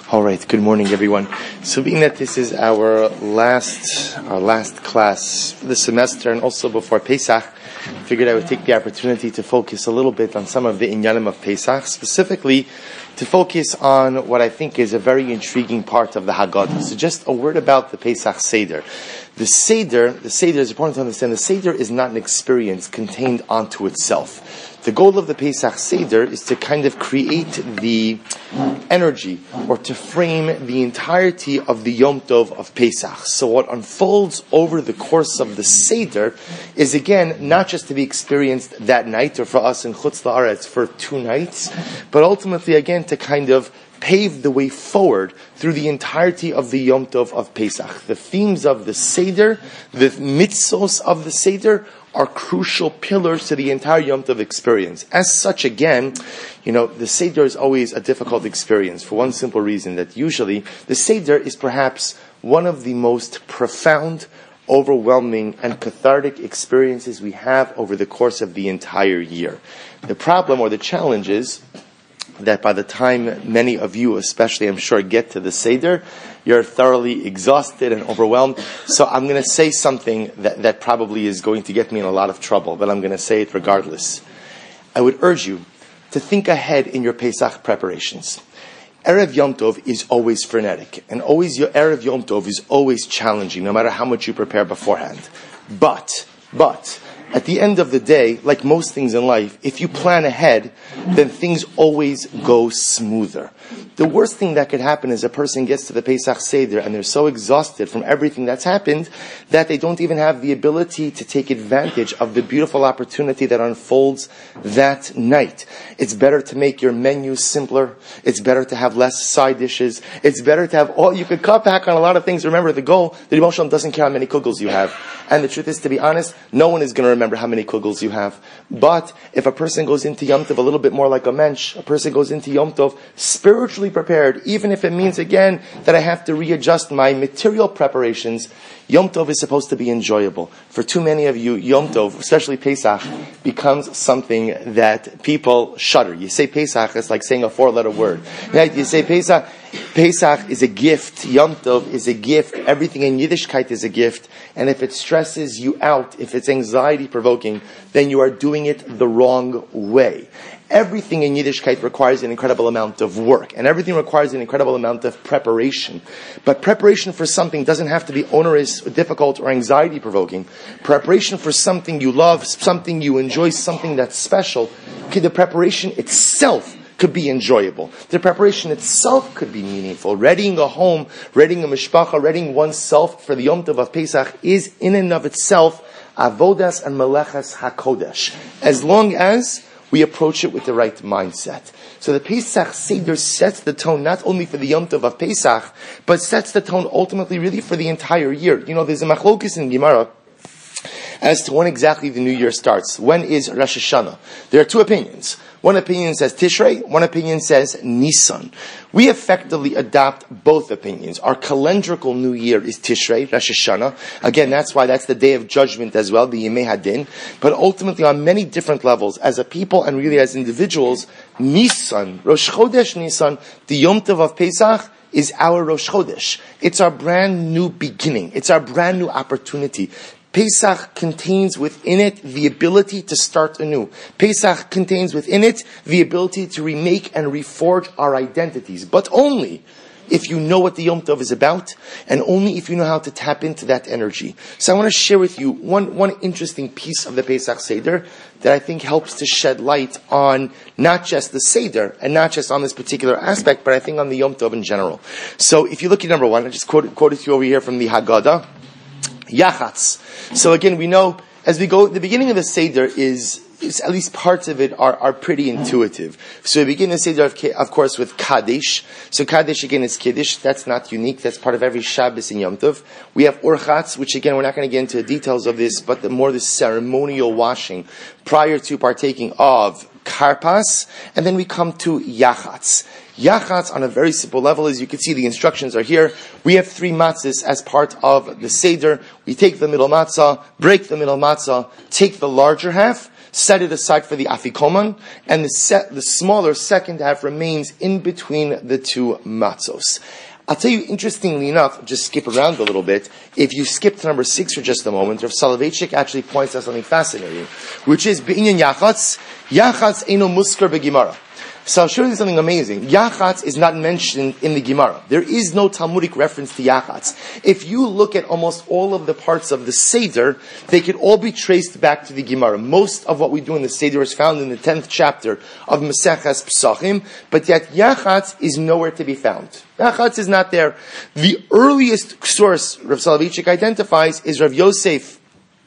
All right. Good morning, everyone. So, being that this is our last class for the semester, and also before Pesach, I figured I would take the opportunity to focus a little bit on some of the inyanim of Pesach, specifically to focus on what I think is a very intriguing part of the Haggadah. So, just a word about the Pesach Seder. The Seder is important to understand. The Seder is not an experience contained onto itself. The goal of the Pesach Seder is to kind of create the energy or to frame the entirety of the Yom Tov of Pesach. So what unfolds over the course of the Seder is again not just to be experienced that night, or for us in Chutz La'aretz for 2 nights, but ultimately again to kind of pave the way forward through the entirety of the Yom Tov of Pesach. The themes of the Seder, the mitzvos of the Seder, are crucial pillars to the entire Yom Tov experience. As such, again, the Seder is always a difficult experience for one simple reason, that usually the Seder is perhaps one of the most profound, overwhelming, and cathartic experiences we have over the course of the entire year. The problem or the challenge is that by the time many of you, especially I'm sure, get to the Seder, you're thoroughly exhausted and overwhelmed. So I'm going to say something that probably is going to get me in a lot of trouble, but I'm going to say it regardless. I would urge you to think ahead in your Pesach preparations. Erev Yom Tov is always frenetic, and always your Erev Yom Tov is always challenging, no matter how much you prepare beforehand. But, at the end of the day, like most things in life, if you plan ahead, then things always go smoother. The worst thing that could happen is a person gets to the Pesach Seder and they're so exhausted from everything that's happened that they don't even have the ability to take advantage of the beautiful opportunity that unfolds that night. It's better to make your menu simpler. It's better to have less side dishes. It's better to have you could cut back on a lot of things. Remember, the goal, the Rebbe Shalom doesn't care how many kugels you have. And the truth is, to be honest, no one is going to remember how many kugels you have. But if a person goes into Yom Tov a little bit more like a mensch, a person goes into Yom Tov spiritually prepared, even if it means again that I have to readjust my material preparations, Yom Tov is supposed to be enjoyable. For too many of you, Yom Tov, especially Pesach, becomes something that people shudder. You say Pesach, it's like saying a 4-letter word. Right? You say Pesach is a gift. Yom Tov is a gift. Everything in Yiddishkeit is a gift. And if it stresses you out, if it's anxiety-provoking, then you are doing it the wrong way. Everything in Yiddishkeit requires an incredible amount of work, and everything requires an incredible amount of preparation. But preparation for something doesn't have to be onerous, or difficult, or anxiety-provoking. Preparation for something you love, something you enjoy, something that's special, the preparation itself could be enjoyable. The preparation itself could be meaningful. Readying a home, readying a mishpacha, readying oneself for the Yom Tov of Pesach is in and of itself avodas and melechas hakodesh, as long as we approach it with the right mindset. So the Pesach Seder sets the tone not only for the Yom Tov of Pesach, but sets the tone ultimately really for the entire year. There's a machlokes in Gemara as to when exactly the new year starts. When is Rosh Hashanah? There are 2 opinions. One opinion says Tishrei, one opinion says Nisan. We effectively adopt both opinions. Our calendrical new year is Tishrei, Rosh Hashanah. Again, that's the day of judgment as well, the Yemei Hadin. But ultimately, on many different levels, as a people and really as individuals, Nisan, Rosh Chodesh Nisan, the Yom Tov of Pesach, is our Rosh Chodesh. It's our brand new beginning. It's our brand new opportunity. Pesach contains within it the ability to start anew. Pesach contains within it the ability to remake and reforge our identities, but only if you know what the Yom Tov is about, and only if you know how to tap into that energy. So I want to share with you one interesting piece of the Pesach Seder that I think helps to shed light on not just the Seder, and not just on this particular aspect, but I think on the Yom Tov in general. So if you look at number 1, I just quoted to you over here from the Haggadah, Yachatz. So again, we know as we go, the beginning of the Seder is at least parts of it are pretty intuitive. So we begin the Seder, of course, with Kaddish. So Kaddish, again, is Kiddush. That's not unique. That's part of every Shabbos in Yom Tov. We have Urchatz, which again, we're not going to get into the details of this, but the ceremonial washing prior to partaking of Karpas. And then we come to Yachatz. Yachatz, on a very simple level, as you can see, the instructions are here. We have 3 matzahs as part of the Seder. We take the middle matzah, break the middle matzah, take the larger half. set it aside for the afikoman, and the smaller second half remains in between the two matzos. I'll tell you, interestingly enough, just skip around a little bit. If you skip to number 6 for just a moment, Rav Soloveitchik actually points out something fascinating, which is Be'inyan Yachatz Eino Muskar Be'Gemara. So I'll show you something amazing. Yachatz is not mentioned in the Gemara. There is no Talmudic reference to Yachatz. If you look at almost all of the parts of the Seder, they could all be traced back to the Gemara. Most of what we do in the Seder is found in the 10th chapter of Maseches Pesachim, but yet Yachatz is nowhere to be found. Yachatz is not there. The earliest source Rav Soloveitchik identifies is Rav Yosef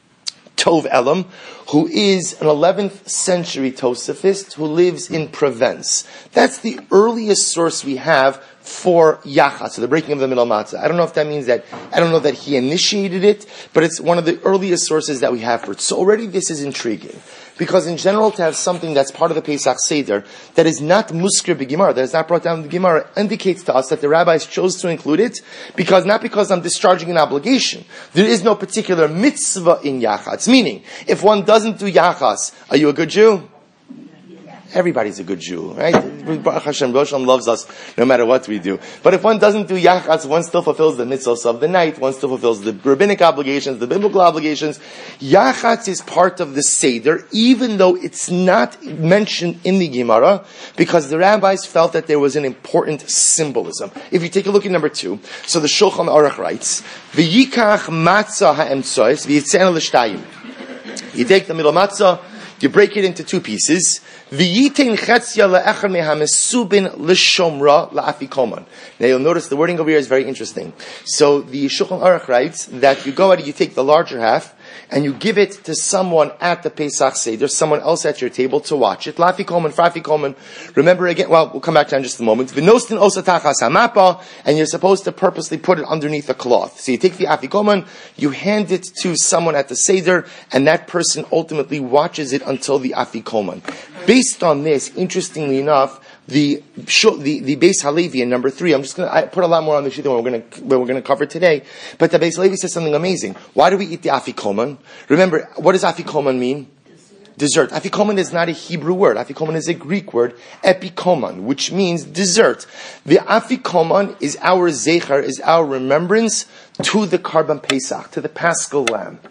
Tov Elam, who is an 11th century Tosafist who lives in Provence. That's the earliest source we have for Yachatz, so the breaking of the middle matzah. I don't know if that means that, I don't know that he initiated it, but it's one of the earliest sources that we have for it. So already this is intriguing. Because in general, to have something that's part of the Pesach Seder that is not muskir b'Gemara, that is not brought down in the Gemara, indicates to us that the rabbis chose to include it not because I'm discharging an obligation. There is no particular mitzvah in Yachatz. Meaning, if one doesn't do Yachatz, are you a good Jew? Everybody's a good Jew, right? Baruch Hashem, Rosh Hashanah loves us no matter what we do. But if one doesn't do Yachatz, one still fulfills the mitzvahs of the night, one still fulfills the rabbinic obligations, the biblical obligations. Yachatz is part of the Seder, even though it's not mentioned in the Gemara, because the rabbis felt that there was an important symbolism. If you take a look at number 2, so the Shulchan Aruch writes, V'yikach matzah ha'emtzois, v'yitzena l'shtayim. You take the middle matzah, you break it into 2 pieces. V'yitein chetzia le'echad mehamesubin l'shomra la'afikoman. Now you'll notice the wording over here is very interesting. So the Shulchan Aruch writes that you go out and you take the larger half, and you give it to someone at the Pesach Seder, someone else at your table to watch it. La'afikoman, fa'afikoman. Remember again, well, we'll come back to that in just a moment. V'nostin osatachas hamapa, and you're supposed to purposely put it underneath a cloth. So you take the afikoman, you hand it to someone at the Seder, and that person ultimately watches it until the afikoman. Based on this, interestingly enough, the Beis Halevi in number 3. I put a lot more on the sheet than we're going to cover today. But the Beis Halevi says something amazing. Why do we eat the afikoman? Remember, what does afikoman mean? Dessert. Afikoman is not a Hebrew word. Afikoman is a Greek word, epikoman, which means dessert. The afikoman is our zeicher, is our remembrance to the Karban Pesach, to the Paschal Lamb.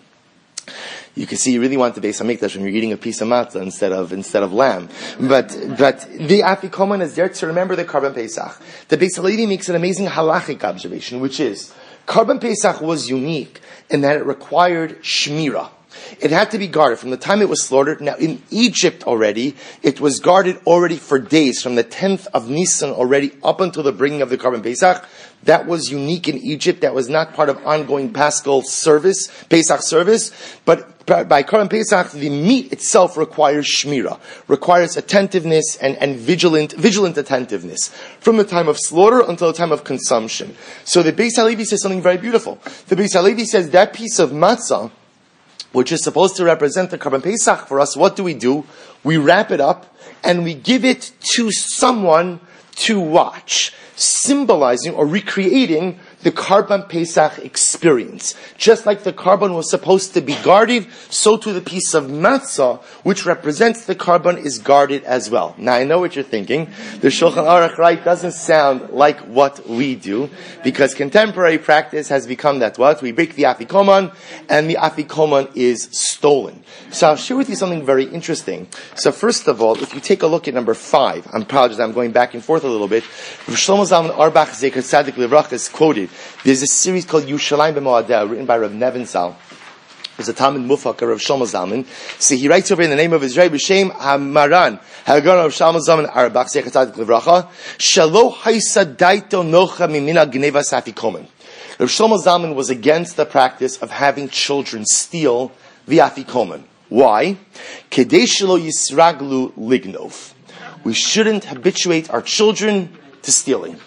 You can see you really want the Beis Hamikdash when you're eating a piece of matzah instead of lamb. But the afikoman is there to remember the Karban Pesach. The Beis Halevi makes an amazing halachic observation, which is Karban Pesach was unique in that it required shmira. It had to be guarded from the time it was slaughtered. Now in Egypt already, it was guarded already for days, from the 10th of Nisan already up until the bringing of the Karban Pesach. That was unique in Egypt. That was not part of ongoing Paschal service, Pesach service. But by Karban Pesach, the meat itself requires shmira, requires attentiveness and vigilant attentiveness from the time of slaughter until the time of consumption. So the Beis Halevi says something very beautiful. The Beis Halevi says that piece of matzah, which is supposed to represent the Karban Pesach for us, what do? We wrap it up and we give it to someone to watch, symbolizing or recreating the Karban Pesach experience. Just like the Karban was supposed to be guarded, so too the piece of matzah, which represents the Karban, is guarded as well. Now I know what you're thinking. The Shulchan Aruch right doesn't sound like what we do, because contemporary practice has become that what? We break the afikoman, and the afikoman is stolen. So I'll share with you something very interesting. So first of all, if you take a look at number 5, I apologize, I'm going back and forth a little bit. Rav Shlomo Zalman Auerbach Zecher Tzadik Livracha is quoted. There's a series called Yushalayim B'Moadeh, written by Rav Nevinsal. There's a Talmud Mufak of Rav Shlomo Zalman. So he writes over in the name of his Rebbe, B'Shem HaMaran, Hagon Rav Shlomo Zalman Auerbach Zecher Tzadik Livracha, Shalo Haisa Daito Nocha Mimina Gnevas Afikomen. Rav Shlomo Zalman was against the practice of having children steal the afikomen. Why? Kedei shelo yisraglu lignov. We shouldn't habituate our children to stealing.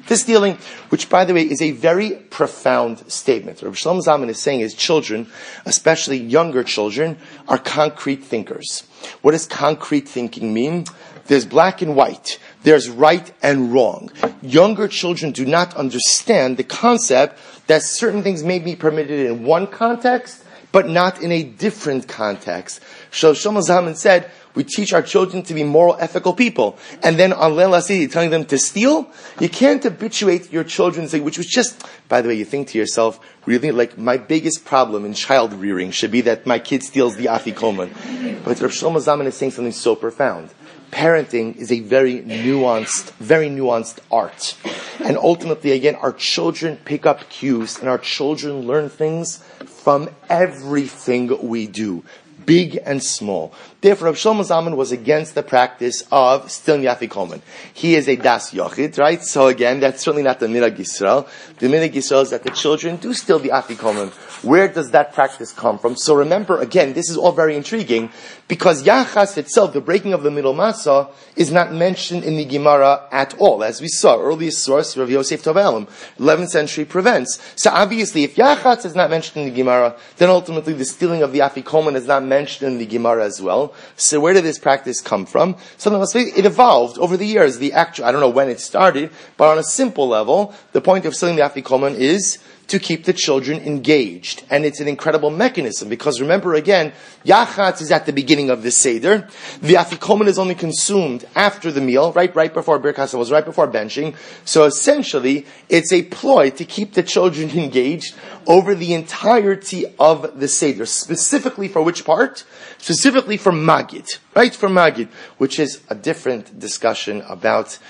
Which, by the way, is a very profound statement. What Rav Shlomo Zalman is saying is children, especially younger children, are concrete thinkers. What does concrete thinking mean? There's black and white. There's right and wrong. Younger children do not understand the concept that certain things may be permitted in one context, but not in a different context. So Shlomo Zalman said, we teach our children to be moral, ethical people. And then on Leil HaSeder, telling them to steal, you can't habituate your children, which was just, by the way, you think to yourself, really, like, my biggest problem in child rearing should be that my kid steals the afikoman. But Rav Shlomo Zalman is saying something so profound. Parenting is a very nuanced art. And ultimately, again, our children pick up cues and our children learn things from everything we do, big and small. Therefore, Rav Shlomo Zalman was against the practice of stealing the afikoman. He is a das yochid, right? So again, that's certainly not the minhag Yisrael. The minhag Yisrael is that the children do steal the afikoman. Where does that practice come from? So remember, again, this is all very intriguing, because yachas itself, the breaking of the middle masa, is not mentioned in the Gemara at all. As we saw, earliest source, Rav Yosef Tov Elam, 11th century prevents. So obviously, if yachas is not mentioned in the Gemara, then ultimately the stealing of the afikoman is not mentioned in the Gemara as well. So where did this practice come from? It evolved over the years. I don't know when it started, but on a simple level, the point of stealing the afikoman is to keep the children engaged. And it's an incredible mechanism, because remember again, yachatz is at the beginning of the Seder. The afikoman is only consumed after the meal, right before Birkas Hamazon, right before benching. So essentially, it's a ploy to keep the children engaged over the entirety of the Seder. Specifically for which part? Specifically for Magid, right? For Magid, which is a different discussion about,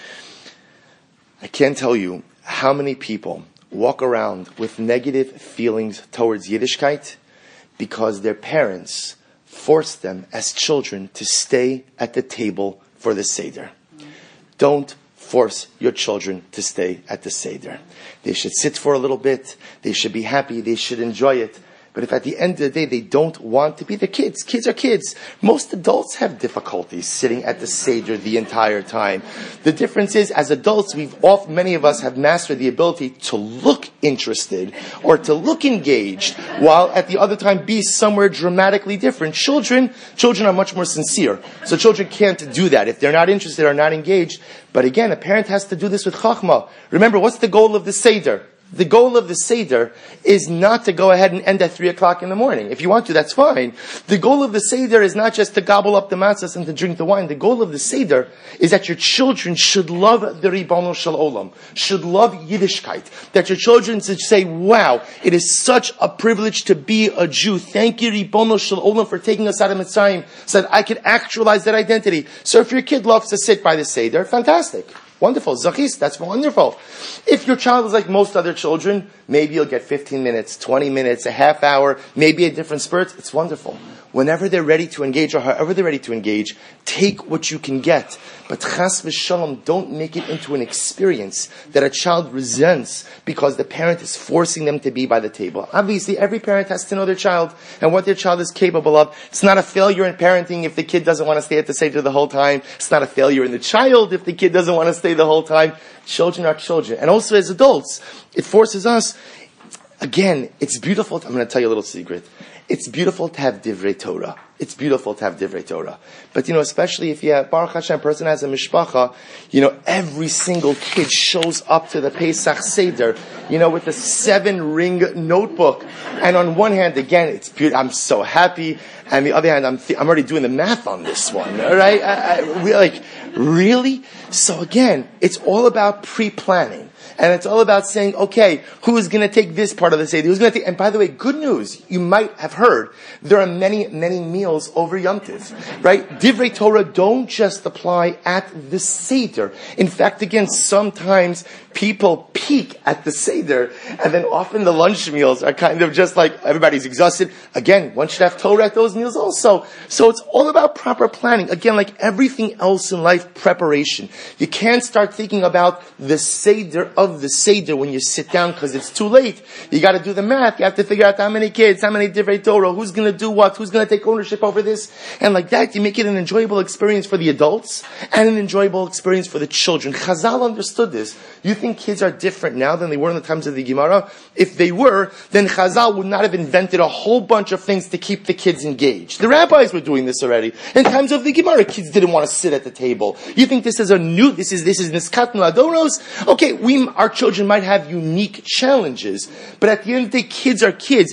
I can't tell you how many people walk around with negative feelings towards Yiddishkeit because their parents forced them as children to stay at the table for the Seder. Don't force your children to stay at the Seder. They should sit for a little bit. They should be happy. They should enjoy it. But if at the end of the day they don't want to be the kids are kids. Most adults have difficulties sitting at the Seder the entire time. The difference is, as adults, many of us have mastered the ability to look interested or to look engaged, while at the other time be somewhere dramatically different. Children are much more sincere. So children can't do that if they're not interested or not engaged. But again, a parent has to do this with chachma. Remember, what's the goal of the Seder? The goal of the Seder is not to go ahead and end at 3 o'clock in the morning. If you want to, that's fine. The goal of the Seder is not just to gobble up the matzahs and to drink the wine. The goal of the Seder is that your children should love the Ribono Shel Olam, should love Yiddishkeit. That your children should say, wow, it is such a privilege to be a Jew. Thank you, Ribono Shel Olam, for taking us out of Mitzrayim so that I could actualize that identity. So if your kid loves to sit by the Seder, fantastic. Wonderful. Zachis, that's wonderful. If your child is like most other children, maybe you'll get 15 minutes, 20 minutes, a half hour, maybe a different spurt. It's wonderful. Whenever they're ready to engage, or however they're ready to engage, take what you can get. But chas v'shalom, don't make it into an experience that a child resents because the parent is forcing them to be by the table. Obviously, every parent has to know their child and what their child is capable of. It's not a failure in parenting if the kid doesn't want to stay at the Seder the whole time. It's not a failure in the child if the kid doesn't want to stay the whole time. Children are children. And also as adults, it forces us, again, it's beautiful. I'm going to tell you a little secret. It's beautiful to have divrei Torah. It's beautiful to have divrei Torah. But, especially if Baruch Hashem, a person has a mishpacha, every single kid shows up to the Pesach Seder, with a 7-ring notebook. And on one hand, again, it's beautiful. I'm so happy. And the other hand, I'm already doing the math on this one. All right? Really? So again, it's all about pre-planning. And it's all about saying, okay, who is going to take this part of the Seder? Who's going to take? And by the way, good news, you might have heard, there are many, many meals over Yom Tov, right? Divrei Torah don't just apply at the Seder. In fact, again, sometimes people peak at the Seder, and then often the lunch meals are kind of just like everybody's exhausted. Again, one should have Torah at those meals also. So it's all about proper planning. Again, like everything else in life, preparation. You can't start thinking about the Seder of the Seder when you sit down because it's too late. You got to do the math. You have to figure out how many kids, how many divrei Torah, who's going to do what, who's going to take ownership over this. And like that, you make it an enjoyable experience for the adults and an enjoyable experience for the children. Chazal understood this. You think kids are different now than they were in the times of the Gemara? If they were, then Chazal would not have invented a whole bunch of things to keep the kids engaged. The rabbis were doing this already. In times of the Gemara, kids didn't want to sit at the table. table. You think this is this is Niskatnu Adoros? Okay, our children might have unique challenges, but at the end of the day, kids are kids.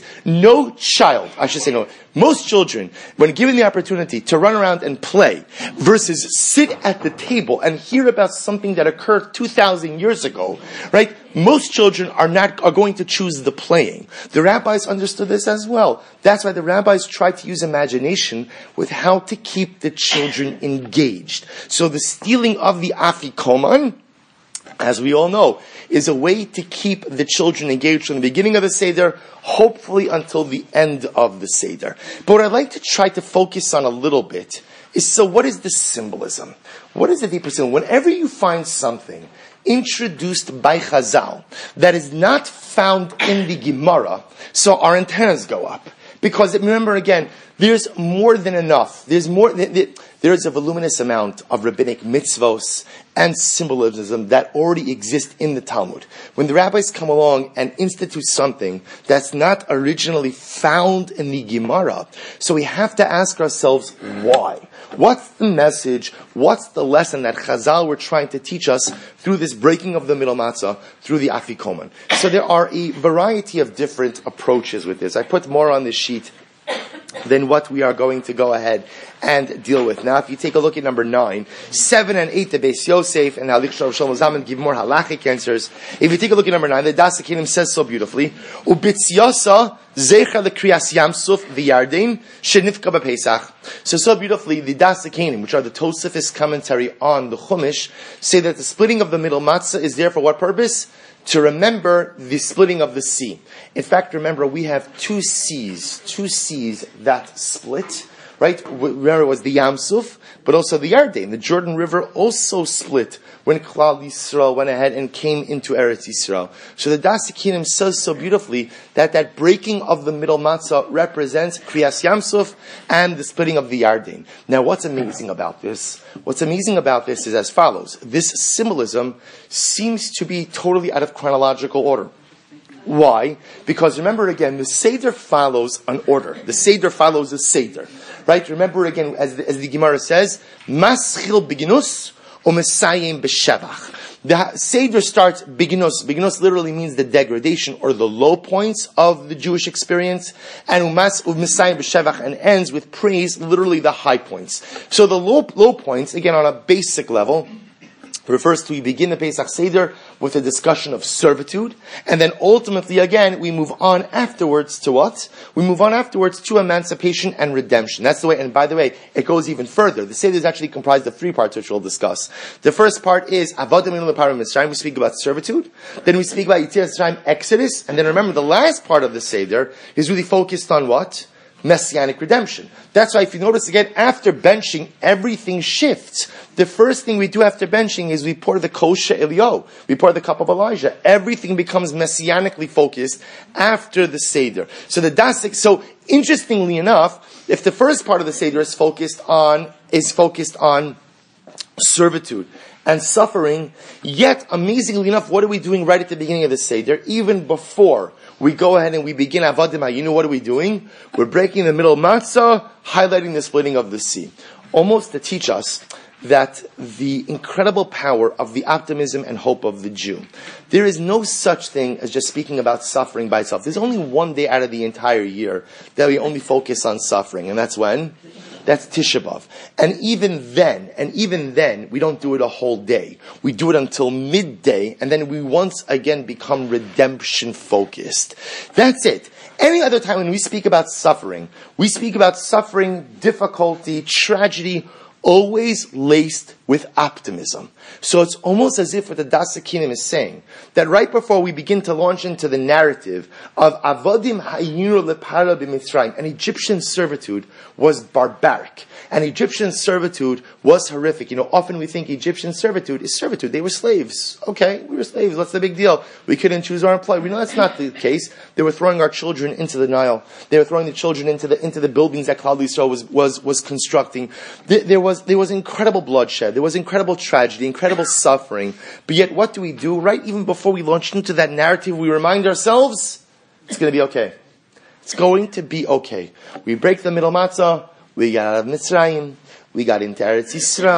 Most children, when given the opportunity to run around and play versus sit at the table and hear about something that occurred 2,000 years ago, right? Most children are going to choose the playing. The rabbis understood this as well. That's why the rabbis tried to use imagination with how to keep the children engaged. So the stealing of the afikoman, as we all know, is a way to keep the children engaged from the beginning of the Seder, hopefully until the end of the Seder. But what I'd like to try to focus on a little bit is, so what is the symbolism? What is the deeper symbol? Whenever you find something introduced by Chazal that is not found in the Gemara, so our antennas go up. Because remember again, there's more than enough. There is a voluminous amount of rabbinic mitzvos and symbolism that already exist in the Talmud. When the rabbis come along and institute something that's not originally found in the Gemara, so we have to ask ourselves why. What's the message? What's the lesson that Chazal were trying to teach us through this breaking of the middle matzah, through the afikoman? So there are a variety of different approaches with this. I put more on this sheet than what we are going to go ahead and deal with. Now, if you take a look at number 9, 7 and 8, the Beis Yosef and Halik Shlomo Zalman give more halachic answers. If you take a look at number 9, the Das HaKelim says so beautifully, Ubitziasa zecha lekriyas Yamsuf v'Yarden shenifka b'Pesach. So beautifully, the Das HaKelim, which are the Tosafos commentary on the Chumash, say that the splitting of the middle matzah is there for what purpose? To remember the splitting of the sea. In fact, remember, we have two seas that split, right? Remember, it was the Yam Suf, but also the Yarden. The Jordan River also split when Klal Yisrael went ahead and came into Eretz Yisrael. So the Das HaKelim says so beautifully that breaking of the middle matzah represents Kriyas Yam Suf and the splitting of the Yarden. Now, what's amazing about this? What's amazing about this is as follows. This symbolism seems to be totally out of chronological order. Why? Because remember again, the Seder follows an order. The Seder follows a Seder. Right? Remember again, as the Gemara says, Maschil Beginus or Mesayim B'Shevach. The Seder starts Beginus. Beginus literally means the degradation or the low points of the Jewish experience. And Mesayim B'Shevach and ends with praise, literally the high points. So the low points, again on a basic level, refers to we begin the Pesach Seder with a discussion of servitude, and then ultimately again we move on afterwards to what? We move on afterwards to emancipation and redemption. That's the way, and by the way, it goes even further. The Seder is actually comprised of 3 parts, which we'll discuss. The first part is Avodah Minu L'Parim Mitzrayim. We speak about servitude. Then we speak about Yetzias Mitzrayim, Exodus, and then remember the last part of the Seder is really focused on what? Messianic redemption. That's why if you notice again, after benching, everything shifts. The first thing we do after benching is we pour the kosher Elio. We pour the cup of Elijah. Everything becomes messianically focused after the Seder. So interestingly enough, if the first part of the Seder is focused on servitude and suffering, yet amazingly enough, what are we doing right at the beginning of the Seder? Even before we go ahead and we begin Avodim HaYinu, what are we doing? We're breaking the middle matzah, highlighting the splitting of the sea. Almost to teach us that the incredible power of the optimism and hope of the Jew. There is no such thing as just speaking about suffering by itself. There's only one day out of the entire year that we only focus on suffering, and that's when? That's Tisha B'Av. And even then, we don't do it a whole day. We do it until midday, and then we once again become redemption focused. That's it. Any other time when we speak about suffering, difficulty, tragedy, always laced with optimism. So it's almost as if what the Das HaKelim is saying, that right before we begin to launch into the narrative of Avodim Hayinu Lepara B'Mitzrayim, an Egyptian servitude was barbaric. And Egyptian servitude was horrific. Often we think Egyptian servitude is servitude. They were slaves. Okay, we were slaves. What's the big deal? We couldn't choose our employer. We know that's not the case. They were throwing our children into the Nile. They were throwing the children into the buildings that Klal Yisrael was constructing. There was incredible bloodshed. There was incredible tragedy, incredible suffering. But yet, what do we do? Right even before we launch into that narrative, we remind ourselves, it's going to be okay. It's going to be okay. We break the middle matzah. We got out of Mitzrayim, we got into Eretz Yisrael,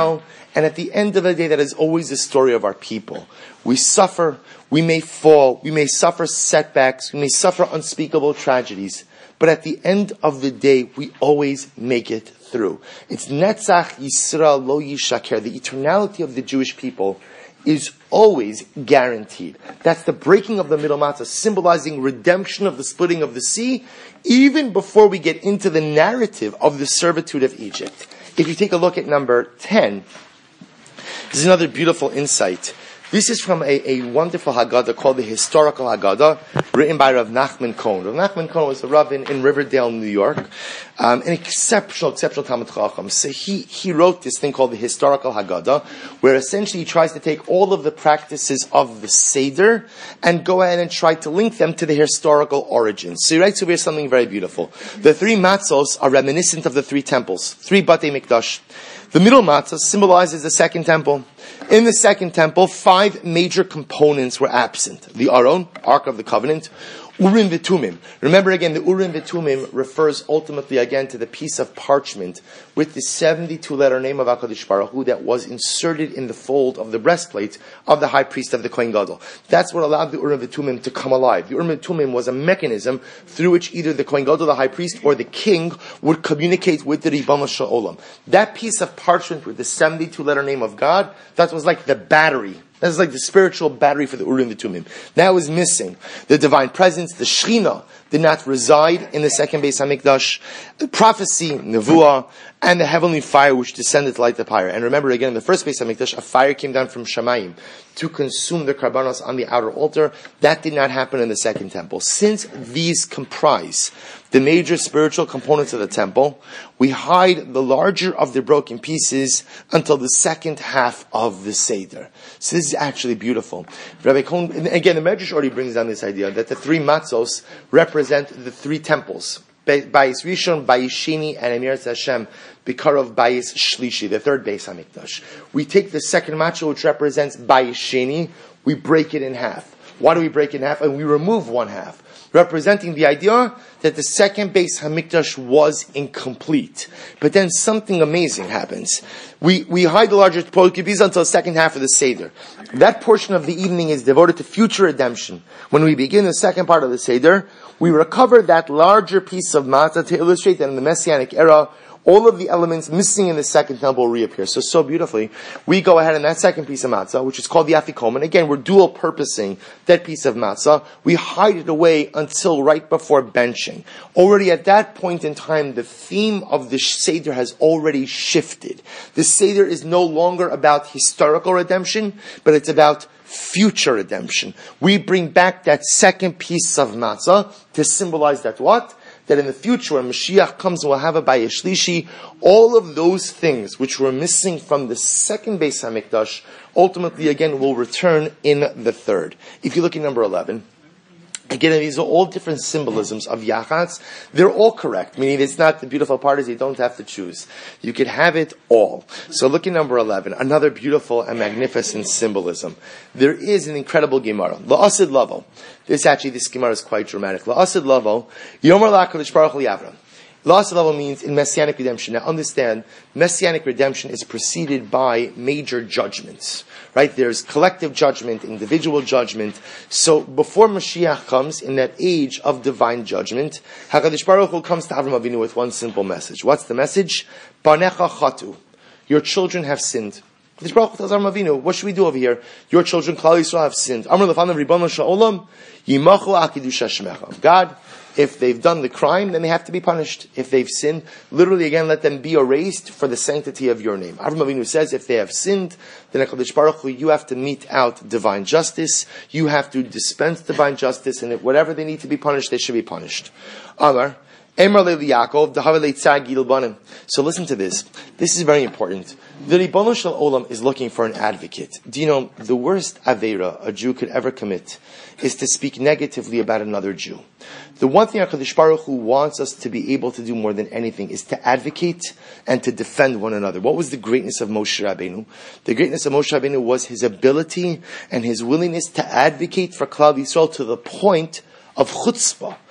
And at the end of the day, that is always the story of our people. We suffer, we may fall, we may suffer setbacks, we may suffer unspeakable tragedies. But at the end of the day, we always make it through. It's Netzach Yisrael Lo Yishaker. The eternality of the Jewish people is always guaranteed. That's the breaking of the middle matzah, symbolizing redemption of the splitting of the sea, even before we get into the narrative of the servitude of Egypt. If you take a look at number 10, this is another beautiful insight. This is from a wonderful Haggadah called the Historical Haggadah, written by Rav Nachman Cohen. Rav Nachman Cohen was a Rav in Riverdale, New York, an exceptional Talmid Chacham. So he wrote this thing called the Historical Haggadah, where essentially he tries to take all of the practices of the Seder and go ahead and try to link them to the historical origins. So he writes over here something very beautiful. The three matzos are reminiscent of the three temples, three Batei Mikdash. The middle matzah symbolizes the second temple. In the second temple, 5 major components were absent. The Aron, Ark of the Covenant, Urim V'Tumim. Remember again, the Urim V'Tumim refers ultimately again to the piece of parchment with the 72-letter name of HaKadosh Baruch Hu that was inserted in the fold of the breastplate of the high priest of the Kohen Gadol. That's what allowed the Urim V'Tumim to come alive. The Urim V'Tumim was a mechanism through which either the Kohen Gadol, the high priest, or the king would communicate with the Ribono Shel Olam. That piece of parchment with the 72-letter name of God, that was like the battery. That's like the spiritual battery for the Urim V'Tumim. That was missing. The divine presence, the Shechina, did not reside in the second Beis HaMikdash. The prophecy, Nevuah, and the heavenly fire which descended to light the pyre. And remember again, in the first Beis HaMikdash, a fire came down from Shamayim to consume the karbanos on the outer altar. That did not happen in the second temple. Since these comprise the major spiritual components of the temple, we hide the larger of the broken pieces until the second half of the Seder. So this is actually beautiful. Rabbi Cohen, again, the Medrash already brings down this idea that the 3 matzos represent the 3 temples. Bayis Rishon, Bayis Sheni, and Emirat Hashem, Bikarov Bayis Shlishi, the 3rd Beis HaMikdash. We take the second matzah, which represents Bayis Sheni, we break it in half. Why do we break it in half? And we remove one half, representing the idea that the second Beis HaMikdash was incomplete. But then something amazing happens. We hide the larger broken pieces until the second half of the Seder. That portion of the evening is devoted to future redemption. When we begin the second part of the Seder, we recover that larger piece of matzah to illustrate that in the Messianic era, all of the elements missing in the second temple reappear. So beautifully, we go ahead in that second piece of matzah, which is called the afikomen. Again, we're dual purposing that piece of matzah. We hide it away until right before benching. Already at that point in time, the theme of the Seder has already shifted. The Seder is no longer about historical redemption, but it's about future redemption. We bring back that second piece of matzah to symbolize that what? That in the future, when Mashiach comes and we'll have a Bayis Shlishi, all of those things which were missing from the second Beis HaMikdash, ultimately again will return in the 3rd. If you look at number 11, again, these are all different symbolisms of Yachatz. They're all correct, meaning it's not the beautiful part is you don't have to choose. You could have it all. So look at number 11, another beautiful and magnificent symbolism. There is an incredible Gemara. La'asid Lavo. This Gemara is quite dramatic. La'asid Lavo, Yomer LaKadosh Baruch Hu Yavram. La'asid Lavo means in Messianic redemption. Now understand, Messianic redemption is preceded by major judgments. Right? There's collective judgment, individual judgment. So before Mashiach comes, in that age of divine judgment, HaKadosh Baruch Hu comes to Avram Avinu with one simple message. What's the message? Banecha chatu. Your children have sinned. HaKadosh Baruch Hu tells Avram Avinu, what should we do over here? Your children, Klal Yisrael, have sinned. Amar lefanav Ribono Shel Olam, yimachu al kiddush Hashemecha. God, if they've done the crime, then they have to be punished. If they've sinned, literally again, let them be erased for the sanctity of your name. Avram Avinu says, if they have sinned, then HaKadosh Baruch Hu, you have to mete out divine justice. You have to dispense divine justice, and if whatever they need to be punished, they should be punished. Amar, Emar le Yaakov, Dahav le Tzag Gidul Banim. So listen to this. This is very important. The Ribono Shel Olam is looking for an advocate. Do you know, the worst Aveira a Jew could ever commit is to speak negatively about another Jew. The one thing HaKadosh Baruch Hu wants us to be able to do more than anything is to advocate and to defend one another. What was the greatness of Moshe Rabbeinu? The greatness of Moshe Rabbeinu was his ability and his willingness to advocate for Klal Yisrael to the point of chutzpah,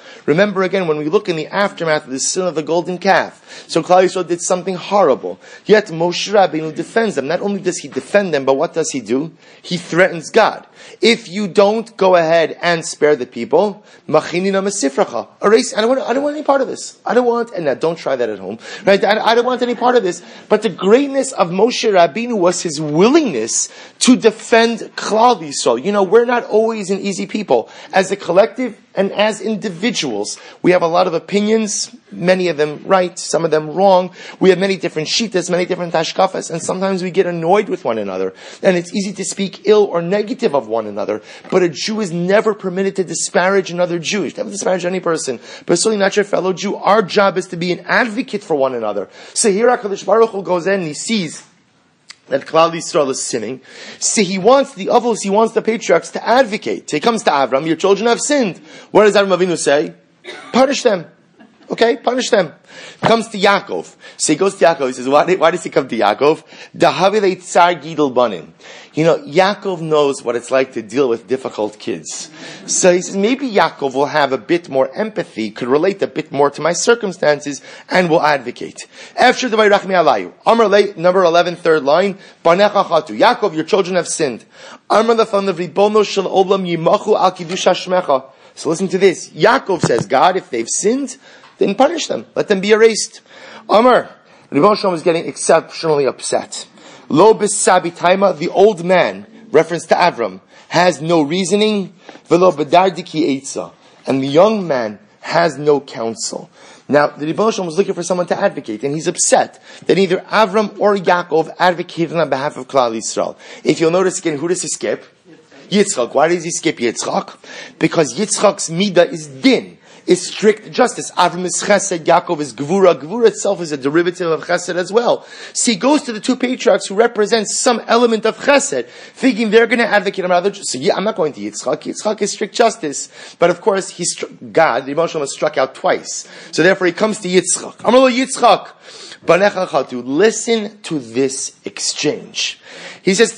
Remember again, when we look in the aftermath of the sin of the golden calf, so Klal Yisrael did something horrible. Yet Moshe Rabbeinu defends them. Not only does he defend them, but what does he do? He threatens God. If you don't go ahead and spare the people, machinina mesifracha, erase. I don't want any part of this. I don't want, and now don't try that at home, right? I don't want any part of this. But the greatness of Moshe Rabbeinu was his willingness to defend Klal Yisrael. You know, we're not always an easy people. As a collective and as individuals, we have a lot of opinions, many of them right, some of them wrong. We have many different shittas, many different hashkafas, and sometimes we get annoyed with one another. And it's easy to speak ill or negative of one another. But a Jew is never permitted to disparage another Jew. You should never disparage any person, but certainly not your fellow Jew. Our job is to be an advocate for one another. So here HaKadosh Baruch Hu goes in and he sees that Klal Yisrael is sinning. So he wants the Avos, he wants the patriarchs to advocate. So he comes to Avram, your children have sinned. What does Avram Avinu say? Punish them. Okay, punish them. Comes to Yaakov. So he goes to Yaakov. He says, why does he come to Yaakov? Dahavile tsar gidel banim. You know, Yaakov knows what it's like to deal with difficult kids. So he says, maybe Yaakov will have a bit more empathy, could relate a bit more to my circumstances, and will advocate. After the Vayrachmi Alayu. Amar le, number 11, third line. Banecha chatu. Yaakov, your children have sinned. Amar lefan levribono shel olam yimachu al kiddush hashmecha. So listen to this. Yaakov says, God, if they've sinned, then punish them. Let them be erased. Amar, Rebbe Shalom is getting exceptionally upset. Lo b'sabi taima, the old man, reference to Avram, has no reasoning. V'lo b'dardiki eitza, and the young man has no counsel. Now, the Rebbe Shalom was looking for someone to advocate, and he's upset that neither Avram or Yaakov advocated on behalf of Klal Yisrael. If you'll notice again, who does he skip? Yitzchak. Why does he skip Yitzchak? Because Yitzchak's midah is din. Is strict justice. Avram is chesed, Yaakov is gevura. Gevura itself is a derivative of chesed as well. So he goes to the two patriarchs who represent some element of chesed, thinking they're going to advocate him rather. So I'm not going to Yitzchak. Yitzchak is strict justice. But of course, God, the Rebbe was struck out twice. So therefore he comes to Yitzchak. Amar lo Yitzchak, banecha chatu. Listen to this exchange. He says,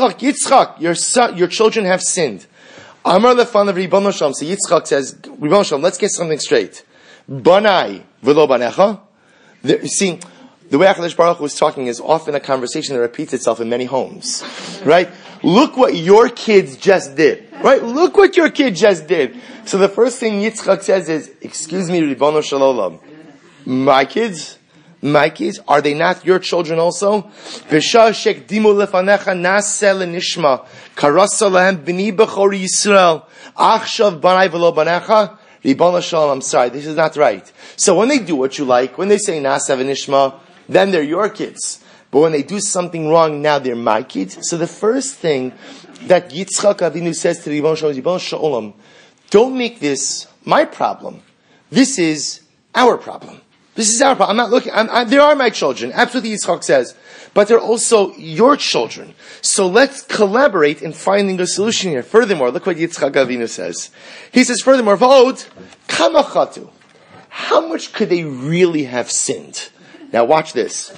Yitzchak, your children have sinned. Amar lefan of Ribono Shalom. So Yitzchak says, Ribono Shalom, let's get something straight. Banai v'lo banecha. You see, the way HaKadosh Baruch Hu was talking is often a conversation that repeats itself in many homes. Right? Look what your kids just did. Right? Look what your kid just did. So the first thing Yitzchak says is, excuse me, Ribono Shalom. My kids, are they not your children also? V'shah shekdimu lefanecha naseh lenishma karasa lehem b'ni b'chor Yisrael achshav banai v'lo banecha. Ribono Shalom, I'm sorry, this is not right. So when they do what you like, when they say naseh v'nishma, then they're your kids. But when they do something wrong, now they're my kids. So the first thing that Yitzchak Avinu says to Ribono Shalom is, Ribono Shalom, don't make this my problem. This is our problem. This is our problem. I'm not looking, they are my children. Absolutely, Yitzchak says. But they're also your children. So let's collaborate in finding a solution here. Furthermore, look what Yitzchak Avinu says. He says, furthermore, V'od, kama chatu. How much could they really have sinned? Now watch this.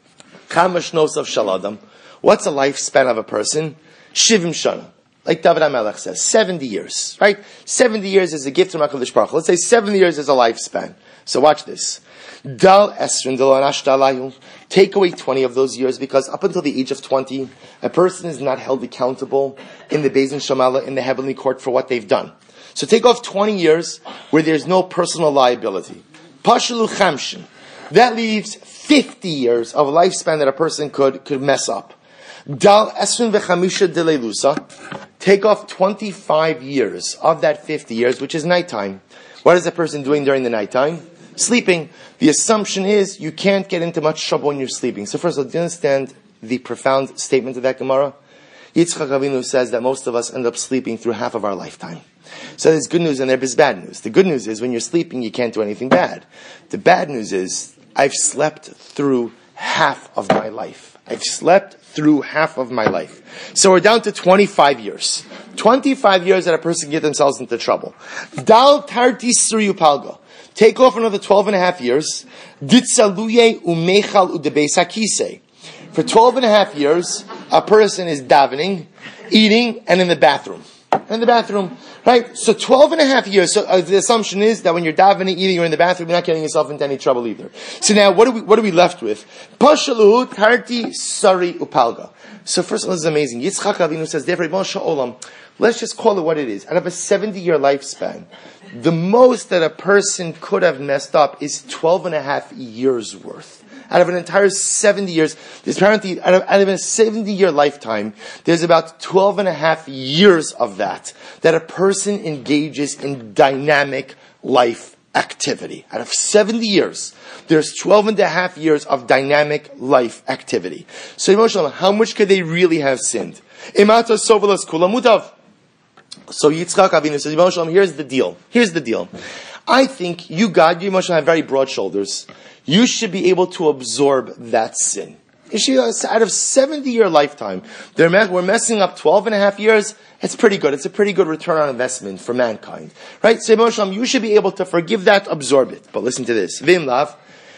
Kama shnos of shaladam. What's a lifespan of a person? Shivim shana. Like David HaMelech says, 70 years. Right? 70 years is a gift from HaKadosh Baruch Hu. Let's say 70 years is a lifespan. So watch this. Dal esrin del. Take away 20 of those years, because up until the age of 20, a person is not held accountable in the Beis Din Shomala, in the heavenly court, for what they've done. So take off 20 years where there's no personal liability. Pashalu chamshin. That leaves 50 years of a lifespan that a person could mess up. Dal esrin v'chamisha delelusa. Take off 25 years of that 50 years, which is nighttime. What is a person doing during the nighttime? Sleeping. The assumption is you can't get into much trouble when you're sleeping. So first of all, do you understand the profound statement of that Gemara? Yitzchak Avinu says that most of us end up sleeping through half of our lifetime. So there's good news and there's bad news. The good news is when you're sleeping, you can't do anything bad. The bad news is I've slept through half of my life. I've slept through half of my life. So we're down to 25 years. 25 years that a person can get themselves into trouble. Dal tartis palga. Take off another 12 and a half years. Ditsaluye umechal udebeis hakise. For 12 and a half years, a person is davening, eating, and in the bathroom. in the bathroom, right? So 12 and a half years. So the assumption is that when you're davening, either you're in the bathroom, you're not getting yourself into any trouble either. So now, what are we left with? Pashaluhu tarti sari upalga. So first of all, this is amazing. Yitzchak Avinu says, therefore, Moshe Olam, let's just call it what it is. Out of a 70-year lifespan, the most that a person could have messed up is 12 and a half years worth. Out of an entire 70 years, there's apparently, out of a 70-year lifetime, there's about 12 and a half years of that a person engages in dynamic life activity. Out of 70 years, there's 12 and a half years of dynamic life activity. So, how much could they really have sinned? Imata sovelas kulamutav. So Yitzchak Avinu says, here's the deal. I think you, God, you Moshe have very broad shoulders. You should be able to absorb that sin. Out of 70-year lifetime, we're messing up 12 and a half years. It's pretty good. It's a pretty good return on investment for mankind. Right? So Moshe, you should be able to forgive that, absorb it. But listen to this. Vim lav,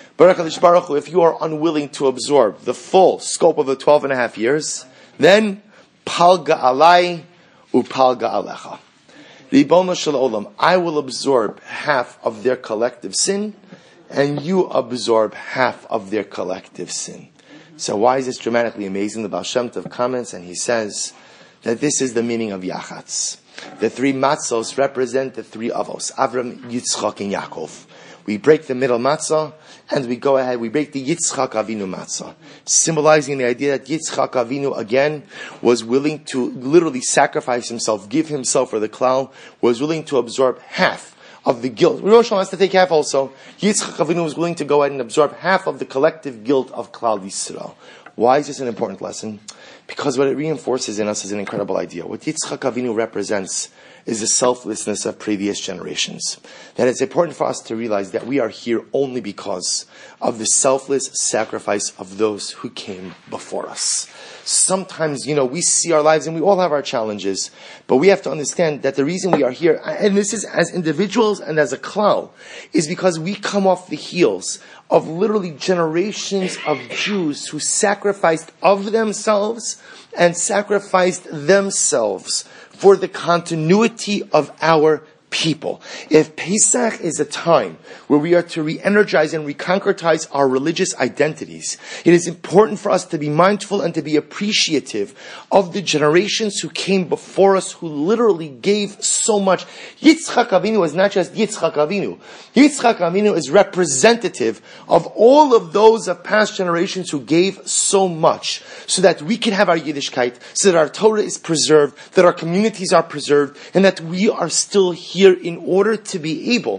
if you are unwilling to absorb the full scope of the 12 and a half years, then palga alai upalga alecha. Ribono shel olam, I will absorb half of their collective sin, and you absorb half of their collective sin. So why is this dramatically amazing? The Baal Shem Tov comments, and he says that this is the meaning of Yachatz. The three matzos represent the three avos, Avram, Yitzchak, and Yaakov. We break the middle matzah, and we go ahead, we break the Yitzchak Avinu matzah, symbolizing the idea that Yitzchak Avinu, again, was willing to literally sacrifice himself, give himself for the klal, was willing to absorb half of the guilt. Rosh Hashanah has to take half also. Yitzchak Avinu was willing to go ahead and absorb half of the collective guilt of Klal Yisrael. Why is this an important lesson? Because what it reinforces in us is an incredible idea. What Yitzchak Avinu represents is the selflessness of previous generations. That it's important for us to realize that we are here only because of the selfless sacrifice of those who came before us. Sometimes, we see our lives and we all have our challenges, but we have to understand that the reason we are here, and this is as individuals and as a klal, is because we come off the heels of literally generations of Jews who sacrificed of themselves and sacrificed themselves for the continuity of our people. If Pesach is a time where we are to re-energize and reconcretize our religious identities, it is important for us to be mindful and to be appreciative of the generations who came before us, who literally gave so much. Yitzchak Avinu is not just Yitzchak Avinu. Yitzchak Avinu is representative of all of those of past generations who gave so much, so that we can have our Yiddishkeit, so that our Torah is preserved, that our communities are preserved, and that we are still here in order to be able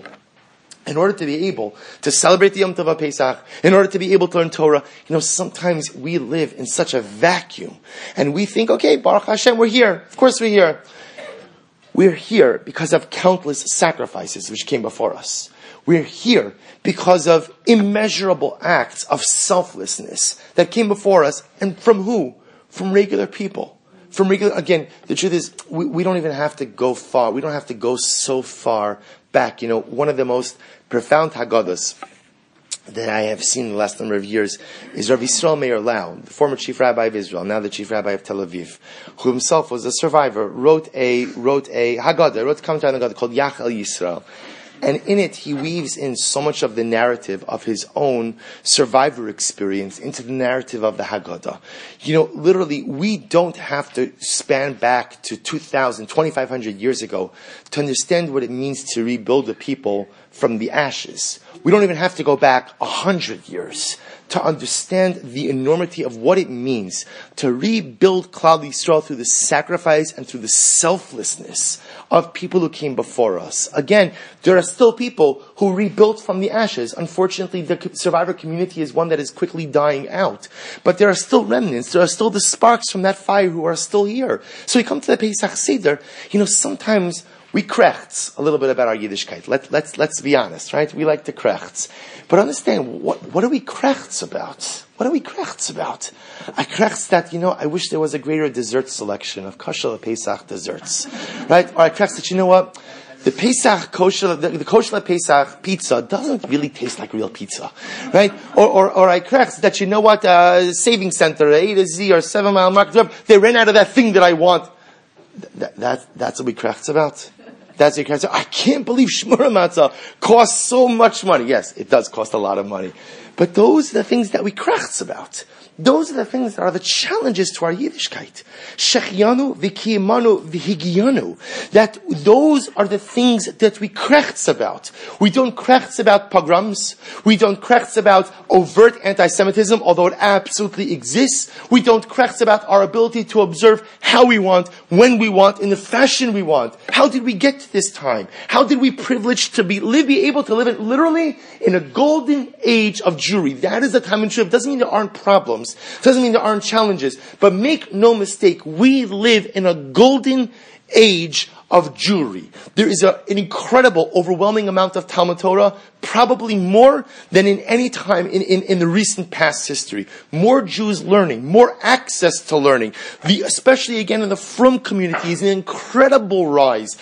to celebrate the Yom Tov Pesach, in order to be able to learn Torah. Sometimes we live in such a vacuum, and we think, okay, Baruch Hashem, we're here. Of course we're here. We're here because of countless sacrifices which came before us. We're here because of immeasurable acts of selflessness that came before us, and from who? From regular people. Again, the truth is, we don't even have to go far. We don't have to go so far back. One of the most profound Haggadahs that I have seen in the last number of years is Rav Yisrael Meir Lau, the former chief rabbi of Israel, now the chief rabbi of Tel Aviv, who himself was a survivor, wrote a Haggadah, wrote a commentary on the Haggadah called Yach El Yisrael. And in it, he weaves in so much of the narrative of his own survivor experience into the narrative of the Haggadah. Literally, we don't have to span back to 2,500 years ago to understand what it means to rebuild a people from the ashes. We don't even have to go back 100 years to understand the enormity of what it means to rebuild Klal Yisrael through the sacrifice and through the selflessness of people who came before us. Again, there are still people who rebuilt from the ashes. Unfortunately, the survivor community is one that is quickly dying out. But there are still remnants. There are still the sparks from that fire who are still here. So we come to the Pesach Seder. Sometimes we krechts a little bit about our Yiddishkeit. Let's be honest, right? We like to krechts. But understand, what are we krechts about? What are we krechts about? I krechts that, I wish there was a greater dessert selection of kosher Pesach desserts. Right? Or I krechts that, the Pesach kosher, the kosher Pesach pizza doesn't really taste like real pizza. Right? Or I krechts that, Saving Center, A to Z or 7 Mile Market, they ran out of that thing that I want. That's what we crachts about. That's what we crachts about. I can't believe Shmura Matzah costs so much money. Yes, it does cost a lot of money. But those are the things that we crachts about. Those are the things that are the challenges to our Yiddishkeit. Shechianu v'kiyamanu v'higiyanu. That those are the things that we krechts about. We don't krechts about pogroms. We don't krechts about overt anti-Semitism, although it absolutely exists. We don't krechts about our ability to observe how we want, when we want, in the fashion we want. How did we get to this time? How did we privilege to be able to live it literally in a golden age of Jewry? That is the time in Shuvah. It doesn't mean there aren't problems. Doesn't mean there aren't challenges. But make no mistake, we live in a golden age of Jewry. There is an incredible, overwhelming amount of Talmud Torah, probably more than in any time in the recent past history. More Jews learning, more access to learning. Especially again in the Frum community is an incredible rise.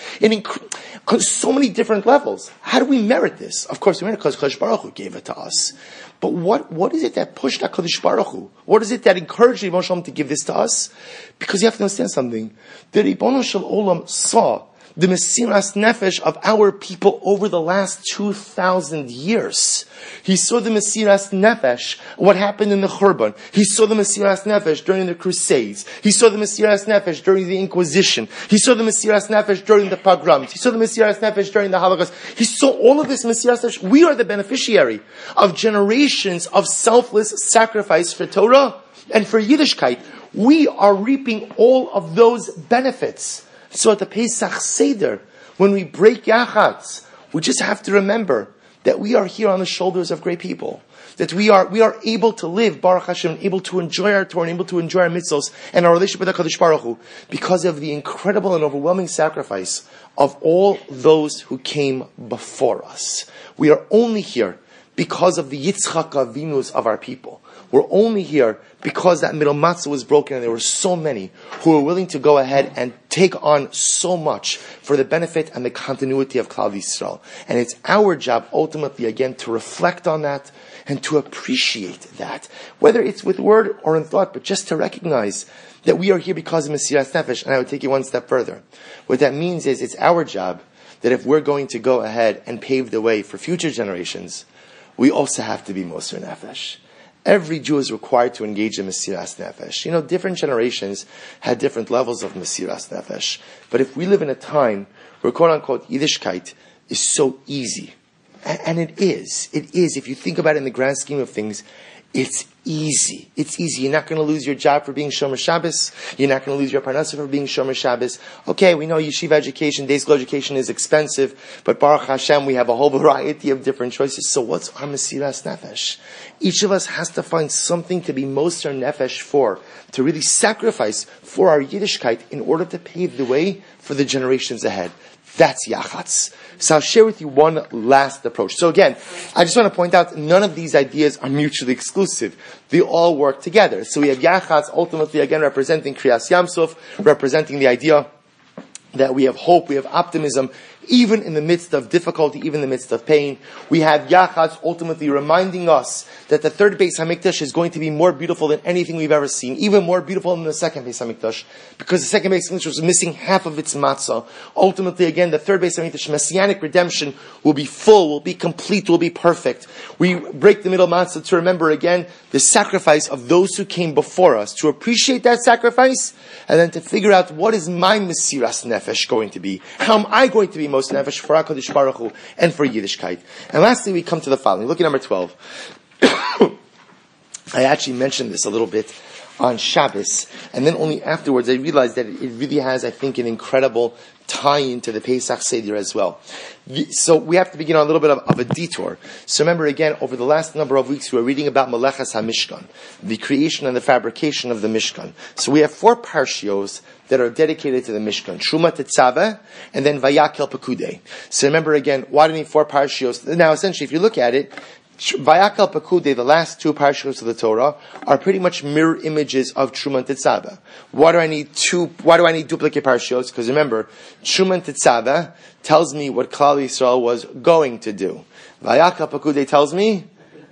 On so many different levels. How do we merit this? Of course, we merit it because Chodesh Baruch Hu gave it to us. But what is it that pushed HaKadosh Baruch Hu? What is it that encouraged Ribono Shel Olam to give this to us? Because you have to understand something. The Ribono Shel Olam saw the Mesiras Nefesh of our people over the last 2,000 years. He saw the Mesiras Nefesh, what happened in the Churban. He saw the Mesiras Nefesh during the Crusades. He saw the Mesiras Nefesh during the Inquisition. He saw the Mesiras Nefesh during the pogroms. He saw the Mesiras Nefesh during the Holocaust. He saw all of this Mesiras Nefesh. We are the beneficiary of generations of selfless sacrifice for Torah and for Yiddishkeit. We are reaping all of those benefits. So at the Pesach Seder, when we break Yachatz, we just have to remember that we are here on the shoulders of great people. That we are able to live, Baruch Hashem, able to enjoy our Torah, and able to enjoy our mitzvos and our relationship with HaKadosh Baruch Hu, because of the incredible and overwhelming sacrifice of all those who came before us. We are only here because of the Yitzchak Avinus of our people. We're only here because that middle matzah was broken and there were so many who were willing to go ahead and take on so much for the benefit and the continuity of Klal Yisrael. And it's our job ultimately again to reflect on that and to appreciate that. Whether it's with word or in thought, but just to recognize that we are here because of Mesiras Nefesh. And I would take you one step further. What that means is it's our job that if we're going to go ahead and pave the way for future generations, we also have to be Moser Nefesh. Every Jew is required to engage in Mesiras Nefesh. Different generations had different levels of Mesiras Nefesh. But if we live in a time where quote-unquote Yiddishkeit is so easy, and it is. If you think about it in the grand scheme of things, it's easy. It's easy. You're not going to lose your job for being Shomer Shabbos. You're not going to lose your parnasa for being Shomer Shabbos. Okay, we know yeshiva education, day school education is expensive, but Baruch Hashem, we have a whole variety of different choices. So what's our Mesiras Nefesh? Each of us has to find something to be Moser Nefesh for, to really sacrifice for our Yiddishkeit in order to pave the way for the generations ahead. That's Yachatz. So I'll share with you one last approach. So again, I just want to point out, none of these ideas are mutually exclusive. They all work together. So we have Yachatz, ultimately again representing Kriyas Yamsuf, representing the idea that we have hope, we have optimism, even in the midst of difficulty, even in the midst of pain. We have Yachatz ultimately reminding us that the third Beis HaMikdash is going to be more beautiful than anything we've ever seen, even more beautiful than the second Beis HaMikdash, because the second Beis HaMikdash was missing half of its matzah. Ultimately, again, the third Beis HaMikdash, Messianic redemption, will be full, will be complete, will be perfect. We break the middle matzah to remember again the sacrifice of those who came before us, to appreciate that sacrifice, and then to figure out what is my Mesiras Nefesh going to be. How am I going to be Moser Nefesh for HaKadosh Baruch Hu and for Yiddishkeit? And lastly, we come to the following. Look at number 12. I actually mentioned this a little bit on Shabbos, and then only afterwards I realized that it really has, I think, an incredible tie-in to the Pesach Seder as well. So we have to begin on a little bit of a detour. So remember again, over the last number of weeks we were reading about Melechas HaMishkan, the creation and the fabrication of the Mishkan. So we have 4 parshios that are dedicated to the Mishkan. Truma Tetzaveh, and then Vayakel Pekudei. So remember again, why do we need 4 parshios? Now essentially, if you look at it, Vayakel Pekudei, the last 2 parshios of the Torah, are pretty much mirror images of Truma and Tetzaveh. Why do I need duplicate parshios? Because remember, Truma and Tetzaveh tells me what Klal Yisrael was going to do. Vayakel Pekudei tells me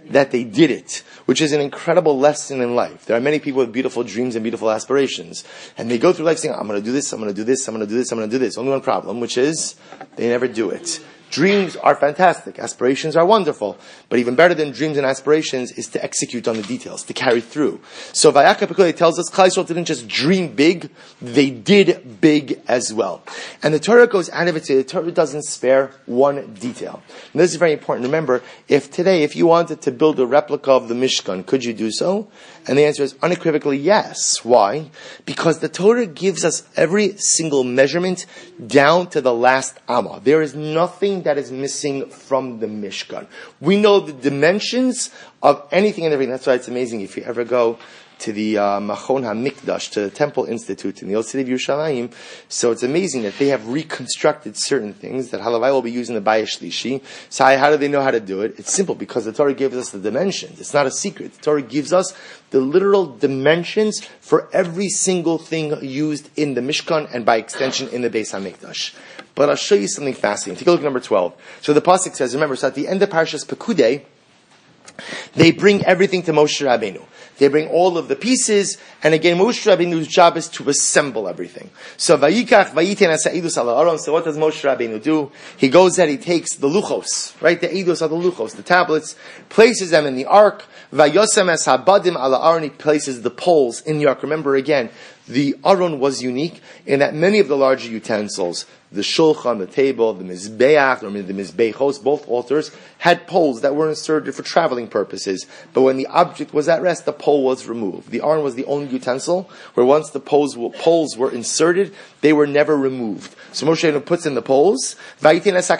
that they did it, which is an incredible lesson in life. There are many people with beautiful dreams and beautiful aspirations, and they go through life saying, I'm going to do this, I'm going to do this, I'm going to do this, I'm going to do this. Only one problem, which is they never do it. Dreams are fantastic. Aspirations are wonderful. But even better than dreams and aspirations is to execute on the details, to carry through. So Vayakra Pekudei tells us Klal Yisrael didn't just dream big, they did big as well. And the Torah goes out of it, the Torah doesn't spare one detail. And this is very important. Remember, if you wanted to build a replica of the Mishkan, could you do so? And the answer is unequivocally yes. Why? Because the Torah gives us every single measurement down to the last amma. There is nothing that is missing from the Mishkan. We know the dimensions of anything and everything. That's why it's amazing if you ever go to the Machon HaMikdash, to the Temple Institute in the old city of Yerushalayim. So it's amazing that they have reconstructed certain things that Halavai will be using the Bayis Shlishi. So how do they know how to do it? It's simple, because the Torah gives us the dimensions. It's not a secret. The Torah gives us the literal dimensions for every single thing used in the Mishkan and by extension in the Beis HaMikdash. But I'll show you something fascinating. Take a look at number 12. So the Pasuk says, remember, so at the end of Parashas Pekudei, they bring everything to Moshe Rabbeinu. They bring all of the pieces, and again, Moshe Rabbeinu's job is to assemble everything. So Vayikach Vayiten Asa'idus ala Aron. So what does Moshe Rabbeinu do? He goes there, he takes the luchos, right? The idus are the luchos, the tablets, places them in the ark. Vayosem es habadim ala Aron. He places the poles in the ark. Remember again, the Aron was unique in that many of the larger utensils, the shulchan, the table, the mizbeach, or the mizbechos, both altars, had poles that were inserted for traveling purposes. But when the object was at rest, the pole was removed. The Aron was the only utensil where once the poles were inserted, they were never removed. So Moshe puts in the poles. Then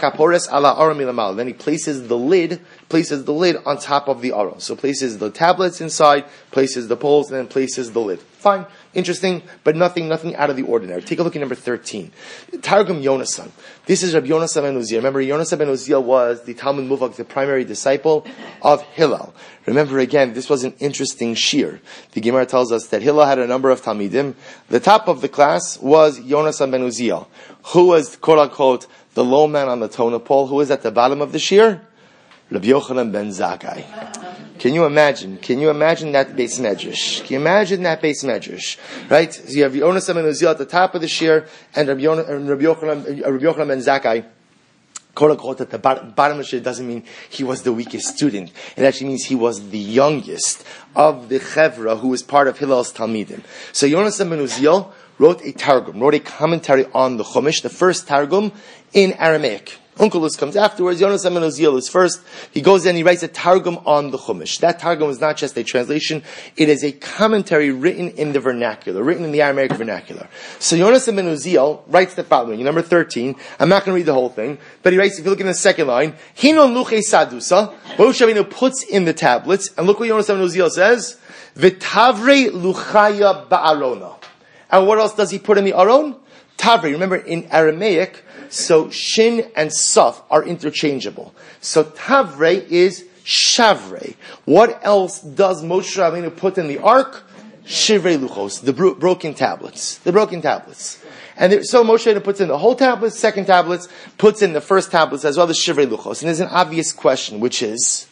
he places the lid on top of the Aron. So places the tablets inside, places the poles, and then places the lid. Fine. Interesting, but nothing out of the ordinary. Take a look at number 13. Targum Yonasan. This is Rabbi Yonasan ben Uziel. Remember, Yonasan ben Uziel was the Talmud Muvak, the primary disciple of Hillel. Remember again, this was an interesting shir. The Gemara tells us that Hillel had a number of Talmidim. The top of the class was Yonasan ben Uziel, who was, quote unquote, the low man on the totem pole. Who was at the bottom of the shir? Rabbi Yochanan ben Zakkai. Can you imagine that Beis Medrash? Can you imagine that Beis Medrash? Right? So you have Yonasan ben Uziel at the top of the shir, and Rabbi Yochanan ben Zakkai, quote unquote, at the bottom of the shir. Doesn't mean he was the weakest student. It actually means he was the youngest of the Chevra who was part of Hillel's Talmidim. So Yonasan ben Uziel wrote a targum, wrote a commentary on the Chumash, the first targum in Aramaic. Onkelos comes afterwards. Yonasan ben Uziel is first. He goes in, he writes a targum on the Chumash. That targum is not just a translation, it is a commentary written in the vernacular, written in the Aramaic vernacular. So Yonasan ben Uziel writes the following, number 13. I'm not going to read the whole thing, but he writes, if you look in the second line, Hinon luche sadusa, Moshe Rabbeinu puts in the tablets, and look what Yonasan ben Uziel says, V'tavre luchaya ba'arona. And what else does he put in the Aron? Tavre. Remember, in Aramaic, so shin and saf are interchangeable. So tavre is shavre. What else does Moshe Rabbeinu put in the ark? Shivrei luchos, the broken tablets. The broken tablets. And so Moshe Rabbeinu puts in the whole tablets, second tablets, puts in the first tablets as well as Shivrei luchos. And there's an obvious question, which is,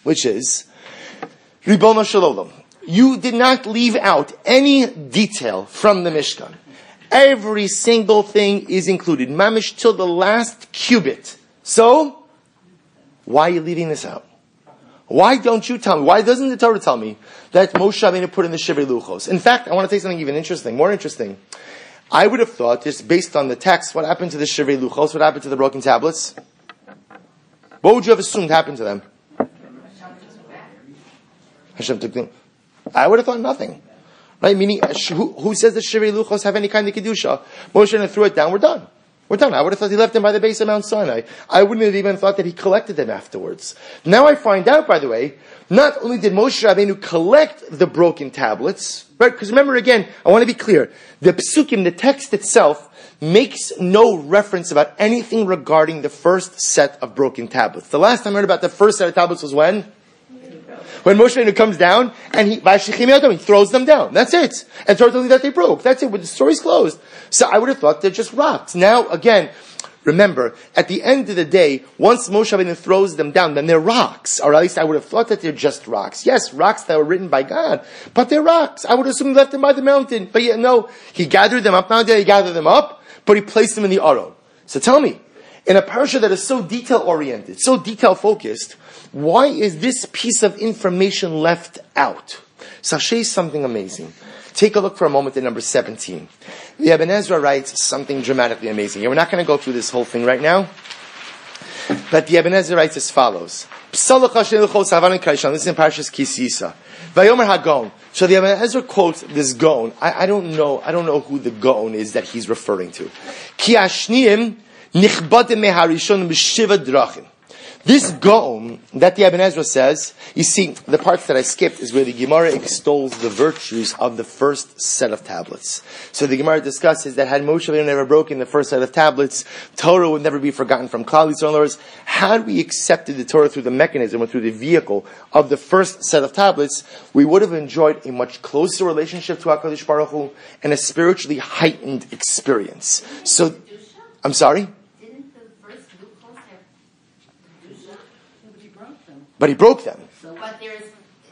Ribono shel Olam, you did not leave out any detail from the Mishkan. Every single thing is included, mamish till the last cubit. So, why are you leaving this out? Why don't you tell me? Why doesn't the Torah tell me that Moshe Rabbeinu put in the Shivrei luchos? In fact, I want to tell you something even more interesting. I would have thought, just based on the text, what happened to the Shivrei luchos? What happened to the broken tablets? What would you have assumed happened to them? Hashem took them. I would have thought nothing. Right? Meaning, who says the Shivrei luchos have any kind of kedusha? Moshe threw it down. We're done. I would have thought he left them by the base of Mount Sinai. I wouldn't have even thought that he collected them afterwards. Now I find out, by the way, not only did Moshe Rabbeinu collect the broken tablets, right? Because remember again, I want to be clear. The psukim, the text itself, makes no reference about anything regarding the first set of broken tablets. The last time I heard about the first set of tablets was when? When Moshe Rabbeinu comes down and he throws them down. That's it. And Torah tells you that they broke. That's it. The story's closed. So I would have thought they're just rocks. Now, again, Remember, at the end of the day, once Moshe Rabbeinu throws them down, then they're rocks. Or at least I would have thought that they're just rocks. Yes, rocks that were written by God, but they're rocks. I would assume he left them by the mountain. But yet, no, he gathered them up. Not only did he gather them up, but he placed them in the Aron. So tell me, in a parasha that is so detail-oriented, so detail-focused, why is this piece of information left out? So I'll show you something amazing. Take a look for a moment at number 17. The Ibn Ezra writes something dramatically amazing. We're not going to go through this whole thing right now, but the Ibn Ezra writes as follows. This is in Parashas Kisisa. Vayomer HaGaon. So the Ibn Ezra quotes this Gaon. I don't know who the Gaon is that he's referring to. Ki ashniim nichbadim meharishon b'shiva drachim. This Gaon that the Ibn Ezra says, you see, the parts that I skipped is where the Gemara extols the virtues of the first set of tablets. So the Gemara discusses that had Moshe Rabbeinu never broken the first set of tablets, Torah would never be forgotten from Klal Yisrael. In other words, had we accepted the Torah through the mechanism or through the vehicle of the first set of tablets, we would have enjoyed a much closer relationship to HaKadosh Baruch Hu and a spiritually heightened experience. So, I'm sorry? But he broke them. But there's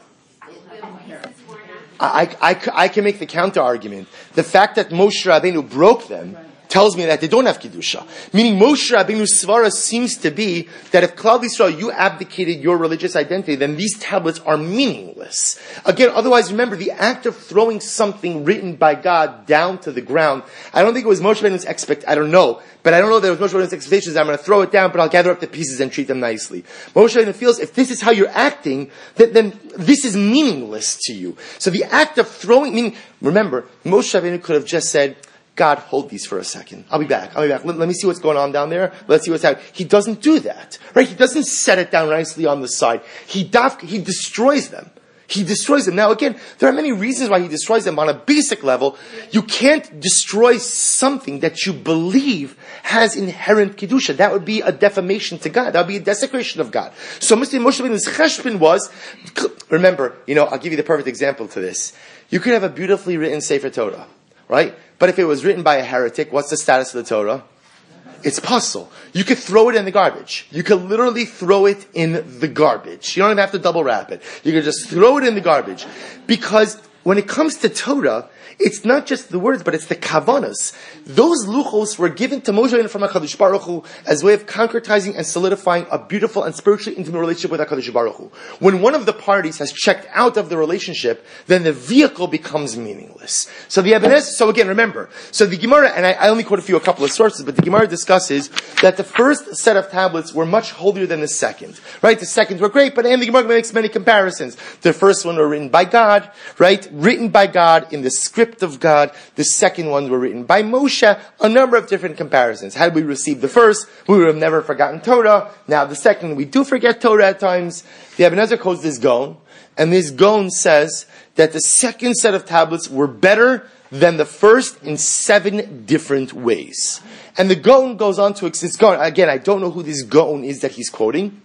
I can make the counter argument. The fact that Moshe Rabbeinu broke them tells me that they don't have Kedusha. Meaning Moshe Rabbeinu's svara seems to be that if Klal Yisrael, you abdicated your religious identity, then these tablets are meaningless. Again, otherwise remember, the act of throwing something written by God down to the ground, I don't think it was Moshe Rabbeinu's I don't know that it was Moshe Rabbeinu's expectations, I'm going to throw it down, but I'll gather up the pieces and treat them nicely. Moshe Rabbeinu feels, if this is how you're acting, then this is meaningless to you. So the act of throwing, meaning, remember, Moshe Rabbeinu could have just said, God, hold these for a second. I'll be back. Let me see what's going on down there. Let's see what's happening. He doesn't do that. Right? He doesn't set it down nicely on the side. He destroys them. He destroys them. Now again, there are many reasons why he destroys them. On a basic level, you can't destroy something that you believe has inherent Kedusha. That would be a defamation to God. That would be a desecration of God. So Moshe Rabbeinu's cheshbon was, remember, I'll give you the perfect example to this. You could have a beautifully written Sefer Torah, right? But if it was written by a heretic, what's the status of the Torah? It's puzzle. You could throw it in the garbage. You could literally throw it in the garbage. You don't even have to double wrap it. You could just throw it in the garbage. Because when it comes to Torah, it's not just the words, but it's the kavanas. Those luchos were given to Moshe Rabbeinu from HaKadosh Baruch Hu as a way of concretizing and solidifying a beautiful and spiritually intimate relationship with HaKadosh Baruch Hu. When one of the parties has checked out of the relationship, then the vehicle becomes meaningless. So the Ibn Ezra, so again, remember, so the Gemara, and I only quote a couple of sources, but the Gemara discusses that the first set of tablets were much holier than the second. Right? The seconds were great, but and the Gemara makes many comparisons. The first one were written by God, right? Written by God in the script of God. The second ones were written by Moshe. A number of different comparisons. Had we received the first, we would have never forgotten Torah. Now the second, we do forget Torah at times. The Ibn Ezra quotes this Gaon, and this Gaon says that the second set of tablets were better than the first in 7 different ways. And the Gaon goes on to explain, again, I don't know who this Gaon is that he's quoting,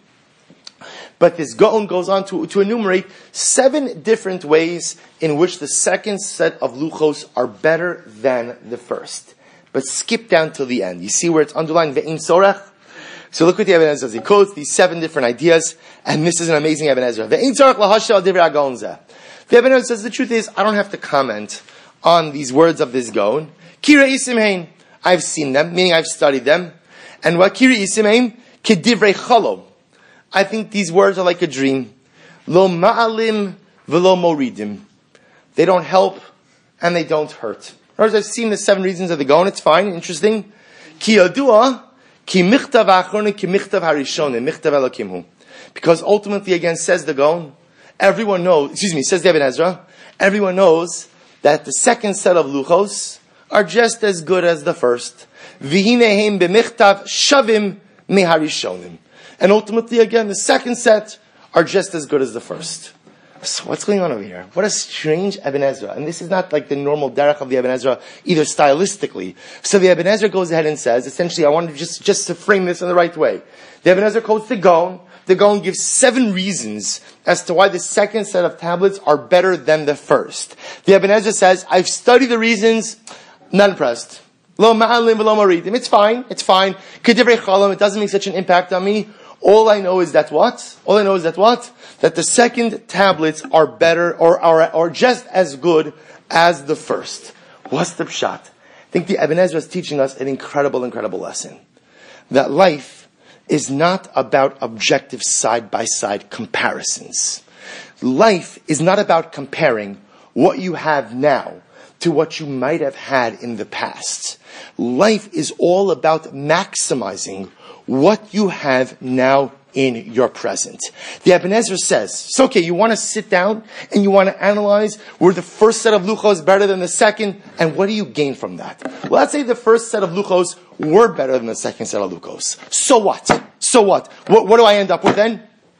but this Gaon goes on to enumerate 7 different ways in which the second set of luchos are better than the first. But skip down till the end. You see where it's underlined, ve'in sorach? So look what the Ibn Ezra says. He quotes these 7 different ideas, and this is an amazing Ibn Ezra. Ve'in sorach lahashel divrei Gaon zeh. The Ibn Ezra says, the truth is, I don't have to comment on these words of this Gaon. Kira isim hein. I've seen them, meaning I've studied them. And what kira isim hein? Kedivrei chalom. I think these words are like a dream. Lo ma'alim v'lo moridim. They don't help and they don't hurt. In other words, I've seen the 7 reasons of the Gaon. It's fine, interesting. Ki yadua, ki michtav ha'achronim, ki michtav harishonim, michtav elokim hu. Because ultimately, again, says the Gaon, says the Ibn Ezra, everyone knows that the second set of luchos are just as good as the first. V'hinehem b'michtav shavim meharishonim. And ultimately, again, the second set are just as good as the first. So what's going on over here? What a strange Ibn Ezra. And this is not like the normal derech of the Ibn Ezra, either stylistically. So the Ibn Ezra goes ahead and says, essentially, I want to just to frame this in the right way. The Ibn Ezra quotes the Gaon. The Gaon gives 7 reasons as to why the second set of tablets are better than the first. The Ibn Ezra says, I've studied the reasons, not impressed. Lo ma'alim v'lo maridim. It's fine. Kedivrei chalam. It doesn't make such an impact on me. All I know is that what? That the second tablets are better or just as good as the first. What's the pshat? I think the Ibn Ezra is teaching us an incredible lesson. That life is not about objective side-by-side comparisons. Life is not about comparing what you have now to what you might have had in the past. Life is all about maximizing what you have now in your present. The Ibn Ezra says, it's okay, you want to sit down and you want to analyze, were the first set of luchos better than the second, and what do you gain from that? Well, let's say the first set of luchos were better than the second set of luchos. So what? What do I end up with then?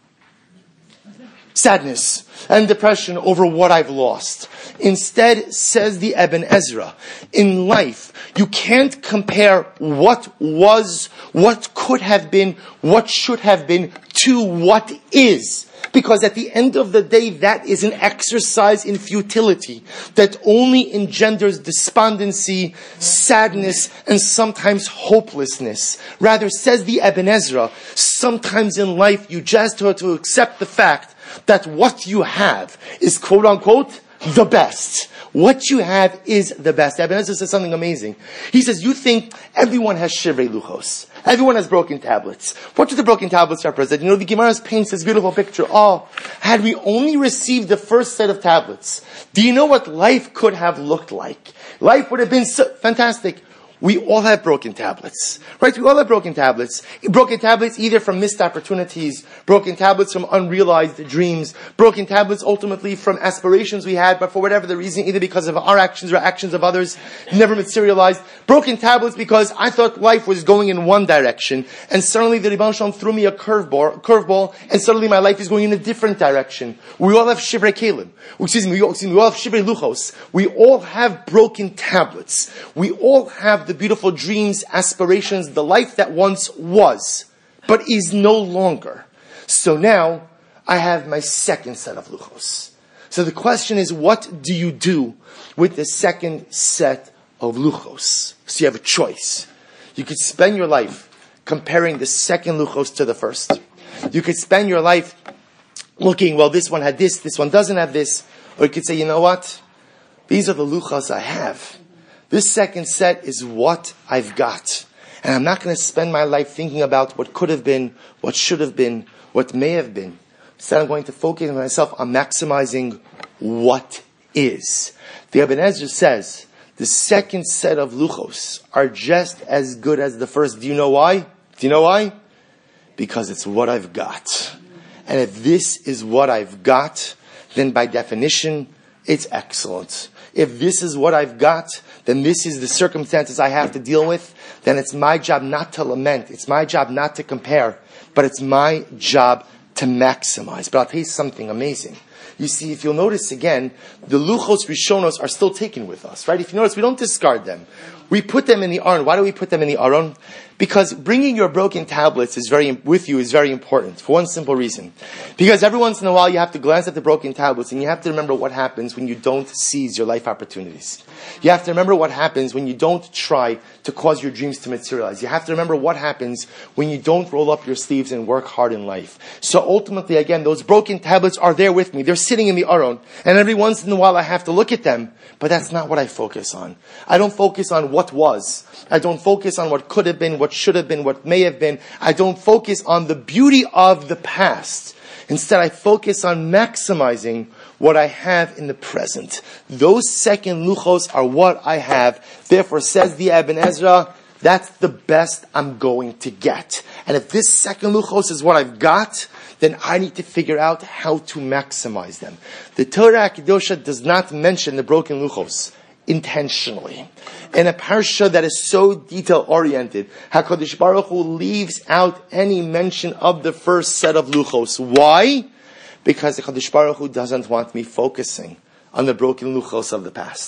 Sadness and depression over what I've lost. Instead, says the Ibn Ezra, in life, you can't compare what was, what could have been, what should have been, to what is. Because at the end of the day, that is an exercise in futility that only engenders despondency, sadness, and sometimes hopelessness. Rather, says the Ibn Ezra, sometimes in life you just have to accept the fact that what you have is quote unquote the best. What you have is the best. Ibn Ezra says something amazing. He says, you think everyone has shivrei luchos. Everyone has broken tablets. What do the broken tablets represent? You know, the Gemara paints this beautiful picture. Oh, had we only received the first set of tablets, do you know what life could have looked like? Life would have been so fantastic. We all have broken tablets, right? We all have broken tablets. Broken tablets either from missed opportunities, broken tablets from unrealized dreams, broken tablets ultimately from aspirations we had, but for whatever the reason, either because of our actions or actions of others, never materialized. Broken tablets because I thought life was going in one direction, and suddenly the Rebbeinu Shalom threw me a curveball, and suddenly my life is going in a different direction. We all have shivrei kelim. We all have shivrei luchos. We all have broken tablets. We all have the beautiful dreams, aspirations, the life that once was, but is no longer. So now, I have my second set of luchos. So the question is, what do you do with the second set of luchos? So you have a choice. You could spend your life comparing the second luchos to the first. You could spend your life looking, well, this one had this one doesn't have this. Or you could say, you know what? These are the luchos I have. This second set is what I've got. And I'm not going to spend my life thinking about what could have been, what should have been, what may have been. Instead, I'm going to focus myself on maximizing what is. The Ibn Ezra says, the second set of luchos are just as good as the first. Do you know why? Because it's what I've got. And if this is what I've got, then by definition, it's excellent. If this is what I've got, then this is the circumstances I have to deal with, then it's my job not to lament. It's my job not to compare, but it's my job to maximize. But I'll tell you something amazing. You see, if you'll notice again, the luchos rishonos are still taken with us, right? If you notice, we don't discard them. We put them in the aron. Why do we put them in the aron? Because bringing your broken tablets with you is very important, for one simple reason. Because every once in a while you have to glance at the broken tablets and you have to remember what happens when you don't seize your life opportunities. You have to remember what happens when you don't try to cause your dreams to materialize. You have to remember what happens when you don't roll up your sleeves and work hard in life. So ultimately, again, those broken tablets are there with me. They're sitting in the aron. And every once in a while I have to look at them. But that's not what I focus on. I don't focus on what was. I don't focus on what could have been, what should have been, what may have been. I don't focus on the beauty of the past. Instead, I focus on maximizing what I have in the present. Those second luchos are what I have. Therefore, says the Ibn Ezra, that's the best I'm going to get. And if this second luchos is what I've got, then I need to figure out how to maximize them. The Torah Kedosha does not mention the broken luchos intentionally. In a parsha that is so detail-oriented, HaKadosh Baruch Hu leaves out any mention of the first set of luchos. Why? Because the HaKadosh Baruch Hu doesn't want me focusing on the broken luchos of the past.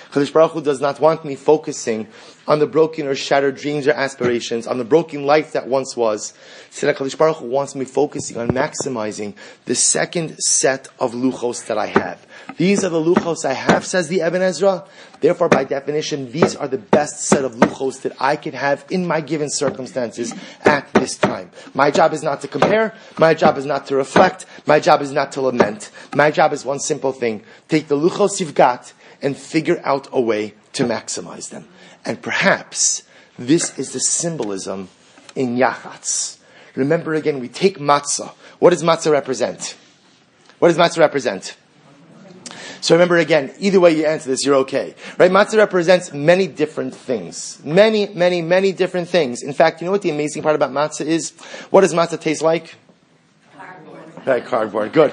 Kadosh Baruch Hu does not want me focusing on the broken or shattered dreams or aspirations, on the broken life that once was. Instead, Kadosh Baruch Hu wants me focusing on maximizing the second set of luchos that I have. These are the luchos I have, says the Ibn Ezra. Therefore, by definition, these are the best set of luchos that I could have in my given circumstances at this time. My job is not to compare. My job is not to reflect. My job is not to lament. My job is one simple thing. Take the luchos you've got and figure out a way to maximize them. And perhaps this is the symbolism in Yachatz. Remember again, we take matzah. What does matzah represent? What does matzah represent? So remember again, either way you answer this, you're okay. Right? Matzah represents many different things. Many, many, many different things. In fact, you know what the amazing part about matzah is? What does matzah taste like? Cardboard. Right, cardboard. Good.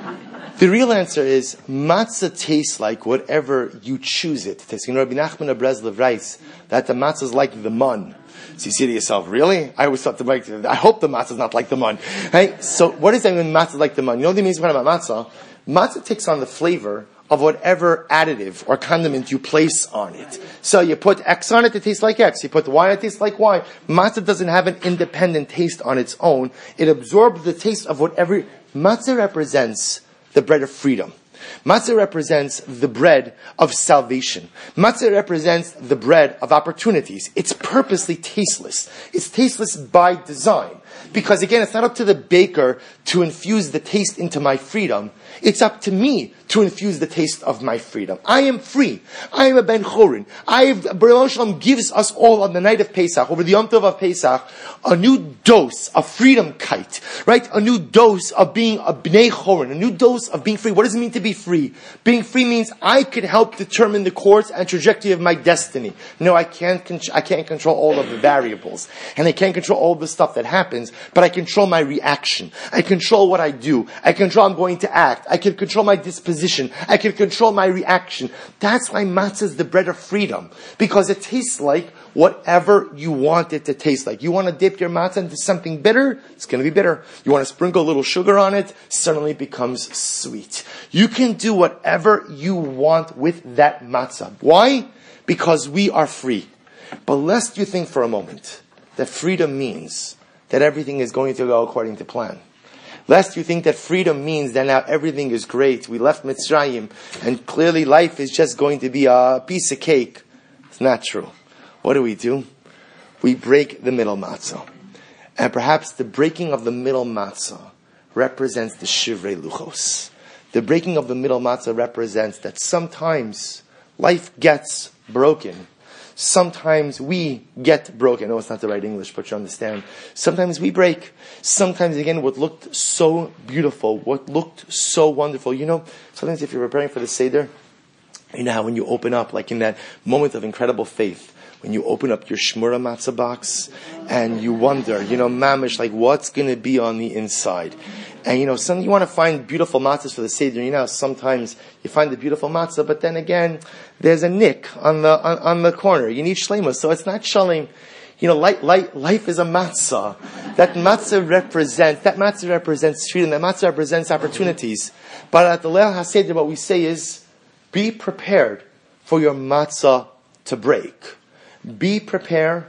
The real answer is, matzah tastes like whatever you choose it to taste. You know, Rabbi Nachman of Breslov writes that the matzah is like the mun. So you say to yourself, really? I always thought I hope the matzah is not like the mun. Right? So what does that mean, matzah is like the mun? You know the amazing part about matzah? Matzah takes on the flavor of whatever additive or condiment you place on it. So you put X on it, it tastes like X. You put Y on it, it tastes like Y. Matzah doesn't have an independent taste on its own. It absorbs the taste of whatever. Matzah represents the bread of freedom. Matzah represents the bread of salvation. Matzah represents the bread of opportunities. It's purposely tasteless. It's tasteless by design. Because again, it's not up to the baker to infuse the taste into my freedom. It's up to me to infuse the taste of my freedom. I am free. I am a Ben Chorin. Baruch Shalom gives us all on the night of Pesach, over the Yom Tov of Pesach, a new dose of freedom kite, right? A new dose of being a Bnei Chorin, a new dose of being free. What does it mean to be free? Being free means I could help determine the course and trajectory of my destiny. No, I can't control all of the variables. And I can't control all the stuff that happens, but I control my reaction. I control what I do. I control how I'm going to act. I can control my disposition. I can control my reaction. That's why matzah is the bread of freedom. Because it tastes like whatever you want it to taste like. You want to dip your matzah into something bitter? It's going to be bitter. You want to sprinkle a little sugar on it? Suddenly it becomes sweet. You can do whatever you want with that matzah. Why? Because we are free. But lest you think for a moment that freedom means that everything is going to go according to plan. Lest you think that freedom means that now everything is great. We left Mitzrayim and clearly life is just going to be a piece of cake. It's not true. What do? We break the middle matzah. And perhaps the breaking of the middle matzah represents the shivrei luchos. The breaking of the middle matzah represents that sometimes life gets broken. Sometimes we get broken. No, it's not the right English, but you understand. Sometimes we break. Sometimes, again, what looked so beautiful, what looked so wonderful. You know, sometimes if you're preparing for the Seder, you know how when you open up, like in that moment of incredible faith, when you open up your Shmura matzah box, and you wonder, mamish, like what's going to be on the inside. And you want to find beautiful matzahs for the Seder. Sometimes you find the beautiful matzah, but then again, there's a nick on the corner. You need shleima, so it's not shalom. Life is a matzah. That matzah represents freedom. That matzah represents opportunities. But at the Leil HaSeder, what we say is, be prepared for your matzah to break. Be prepared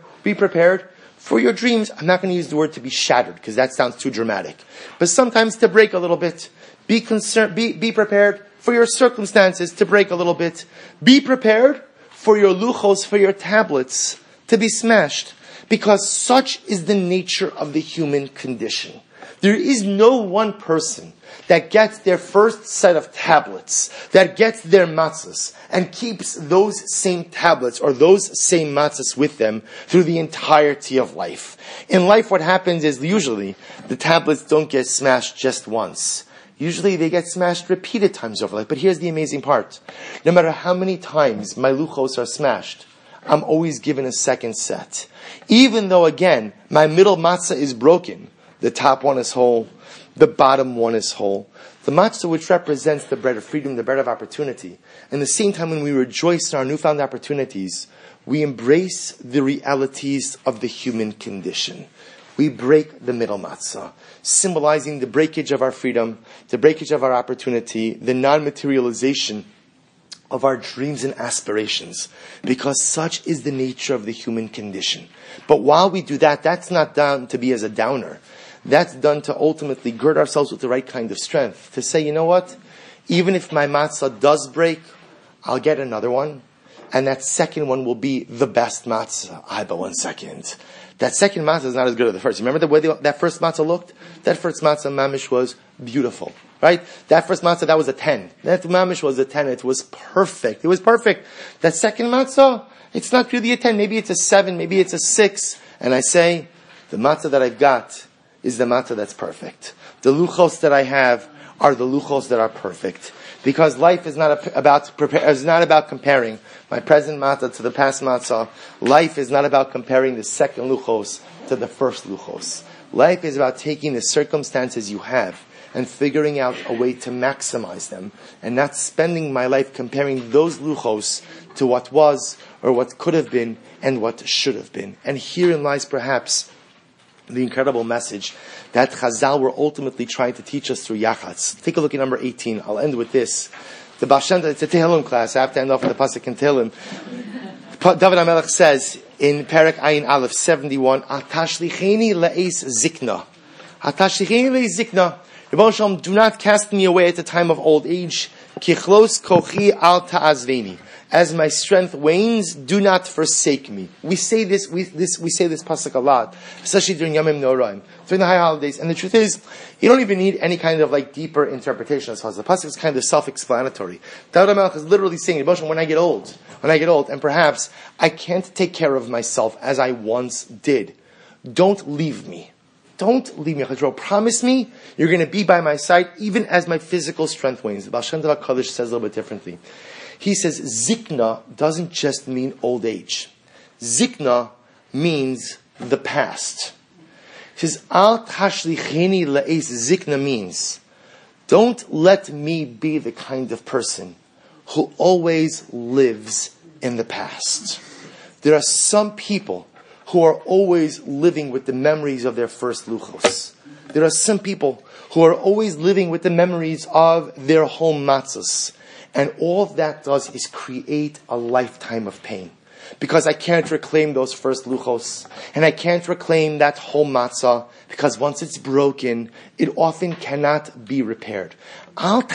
for your dreams. I'm not going to use the word to be shattered, because that sounds too dramatic. But sometimes to break a little bit. Be prepared for your circumstances to break a little bit. Be prepared for your luchos, for your tablets, to be smashed. Because such is the nature of the human condition. There is no one person that gets their first set of tablets, that gets their matzahs, and keeps those same tablets or those same matzahs with them through the entirety of life. In life, what happens is usually the tablets don't get smashed just once. Usually they get smashed repeated times over life. But here's the amazing part. No matter how many times my luchos are smashed, I'm always given a second set. Even though, again, my middle matzah is broken, the top one is whole, the bottom one is whole. The matzah, which represents the bread of freedom, the bread of opportunity. And at the same time, when we rejoice in our newfound opportunities, we embrace the realities of the human condition. We break the middle matzah, symbolizing the breakage of our freedom, the breakage of our opportunity, the non-materialization of our dreams and aspirations, because such is the nature of the human condition. But while we do that, that's not done to be as a downer. That's done to ultimately gird ourselves with the right kind of strength. To say, you know what? Even if my matzah does break, I'll get another one. And that second one will be the best matzah. But 1 second. That second matzah is not as good as the first. Remember the way that first matzah looked? That first matzah, mamish, was beautiful. Right? That first matzah, that was a 10. That mamish was a 10. It was perfect. It was perfect. That second matzah, it's not really a 10. Maybe it's a 7. Maybe it's a 6. And I say, the matzah that I've got is the matzah that's perfect. The luchos that I have are the luchos that are perfect. Because life is not about comparing my present matzah to the past matzah. Life is not about comparing the second luchos to the first luchos. Life is about taking the circumstances you have and figuring out a way to maximize them, and not spending my life comparing those luchos to what was or what could have been and what should have been. And herein lies perhaps the incredible message that Chazal were ultimately trying to teach us through Yachatz. Take a look at number 18. I'll end with this. The Baal Shem Tov, it's a Tehillim class. I have to end off with the pasuk in Tehillim. David HaMelech says in Perek Ayin Aleph 71, Atashlicheni le'es zikna. Atashlicheni le'es zikna. Rebbe Shalom, do not cast me away at the time of old age. Kichlos kochi al ta'azveni. As my strength wanes, do not forsake me. We say this pasuk a lot, especially during Yomim Noraim, during the high holidays. And the truth is, you don't even need any kind of deeper interpretation as far as the pasuk is kind of self-explanatory. David HaMelech is literally saying, when I get old, and perhaps I can't take care of myself as I once did, don't leave me. Don't leave me. Promise me you're going to be by my side even as my physical strength wanes. The Baal Shem Tov HaKadosh says a little bit differently. He says zikna doesn't just mean old age. Zikna means the past. He says al tashlicheni le'es. Zikna means don't let me be the kind of person who always lives in the past. There are some people who are always living with the memories of their first luchos. There are some people who are always living with the memories of their home matzahs. And all that does is create a lifetime of pain. Because I can't reclaim those first luchos. And I can't reclaim that home matzah. Because once it's broken, it often cannot be repaired. Don't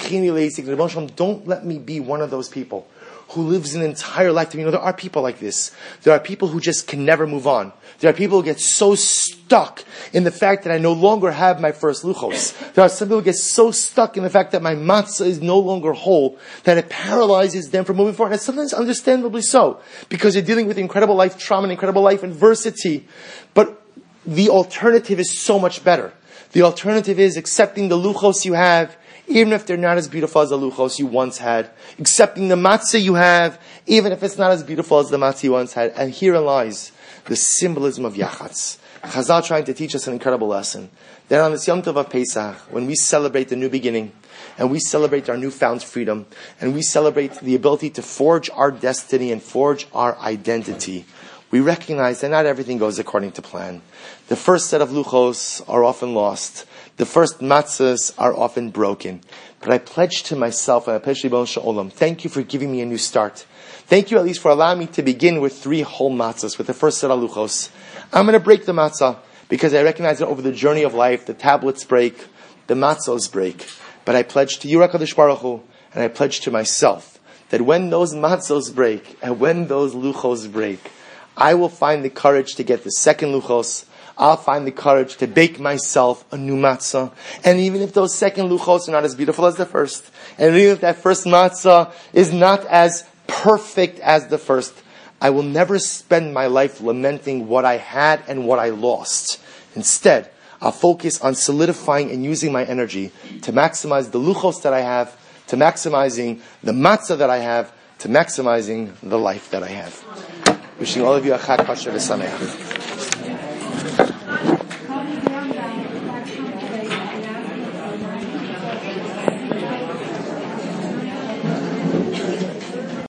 let me be one of those people who lives an entire lifetime. There are people like this. There are people who just can never move on. There are people who get so stuck in the fact that I no longer have my first luchos. There are some people who get so stuck in the fact that my matzah is no longer whole that it paralyzes them from moving forward. And sometimes understandably so, because they're dealing with incredible life trauma and incredible life adversity. But the alternative is so much better. The alternative is accepting the luchos you have, even if they're not as beautiful as the luchos you once had. Accepting the matzah you have, even if it's not as beautiful as the matzah you once had. And herein lies the symbolism of Yachatz. Chazal trying to teach us an incredible lesson. That on this Yom Tov of Pesach, when we celebrate the new beginning, and we celebrate our newfound freedom, and we celebrate the ability to forge our destiny and forge our identity, we recognize that not everything goes according to plan. The first set of luchos are often lost. The first matzahs are often broken. But I pledge to myself, and I pledge to Ribono Shel Olam, thank you for giving me a new start. Thank you at least for allowing me to begin with 3 whole matzahs, with the first set of luchos. I'm going to break the matzah, because I recognize that over the journey of life, the tablets break, the matzahs break. But I pledge to you, HaKadosh Baruch Hu, and I pledge to myself, that when those matzahs break, and when those luchos break, I will find the courage to get the second luchos. I'll find the courage to bake myself a new matzah. And even if those second luchos are not as beautiful as the first, and even if that first matzah is not as perfect as the first, I will never spend my life lamenting what I had and what I lost. Instead, I'll focus on solidifying and using my energy to maximize the luchos that I have, to maximizing the matzah that I have, to maximizing the life that I have. Wishing all of you a Chag Kasher v'Sameach.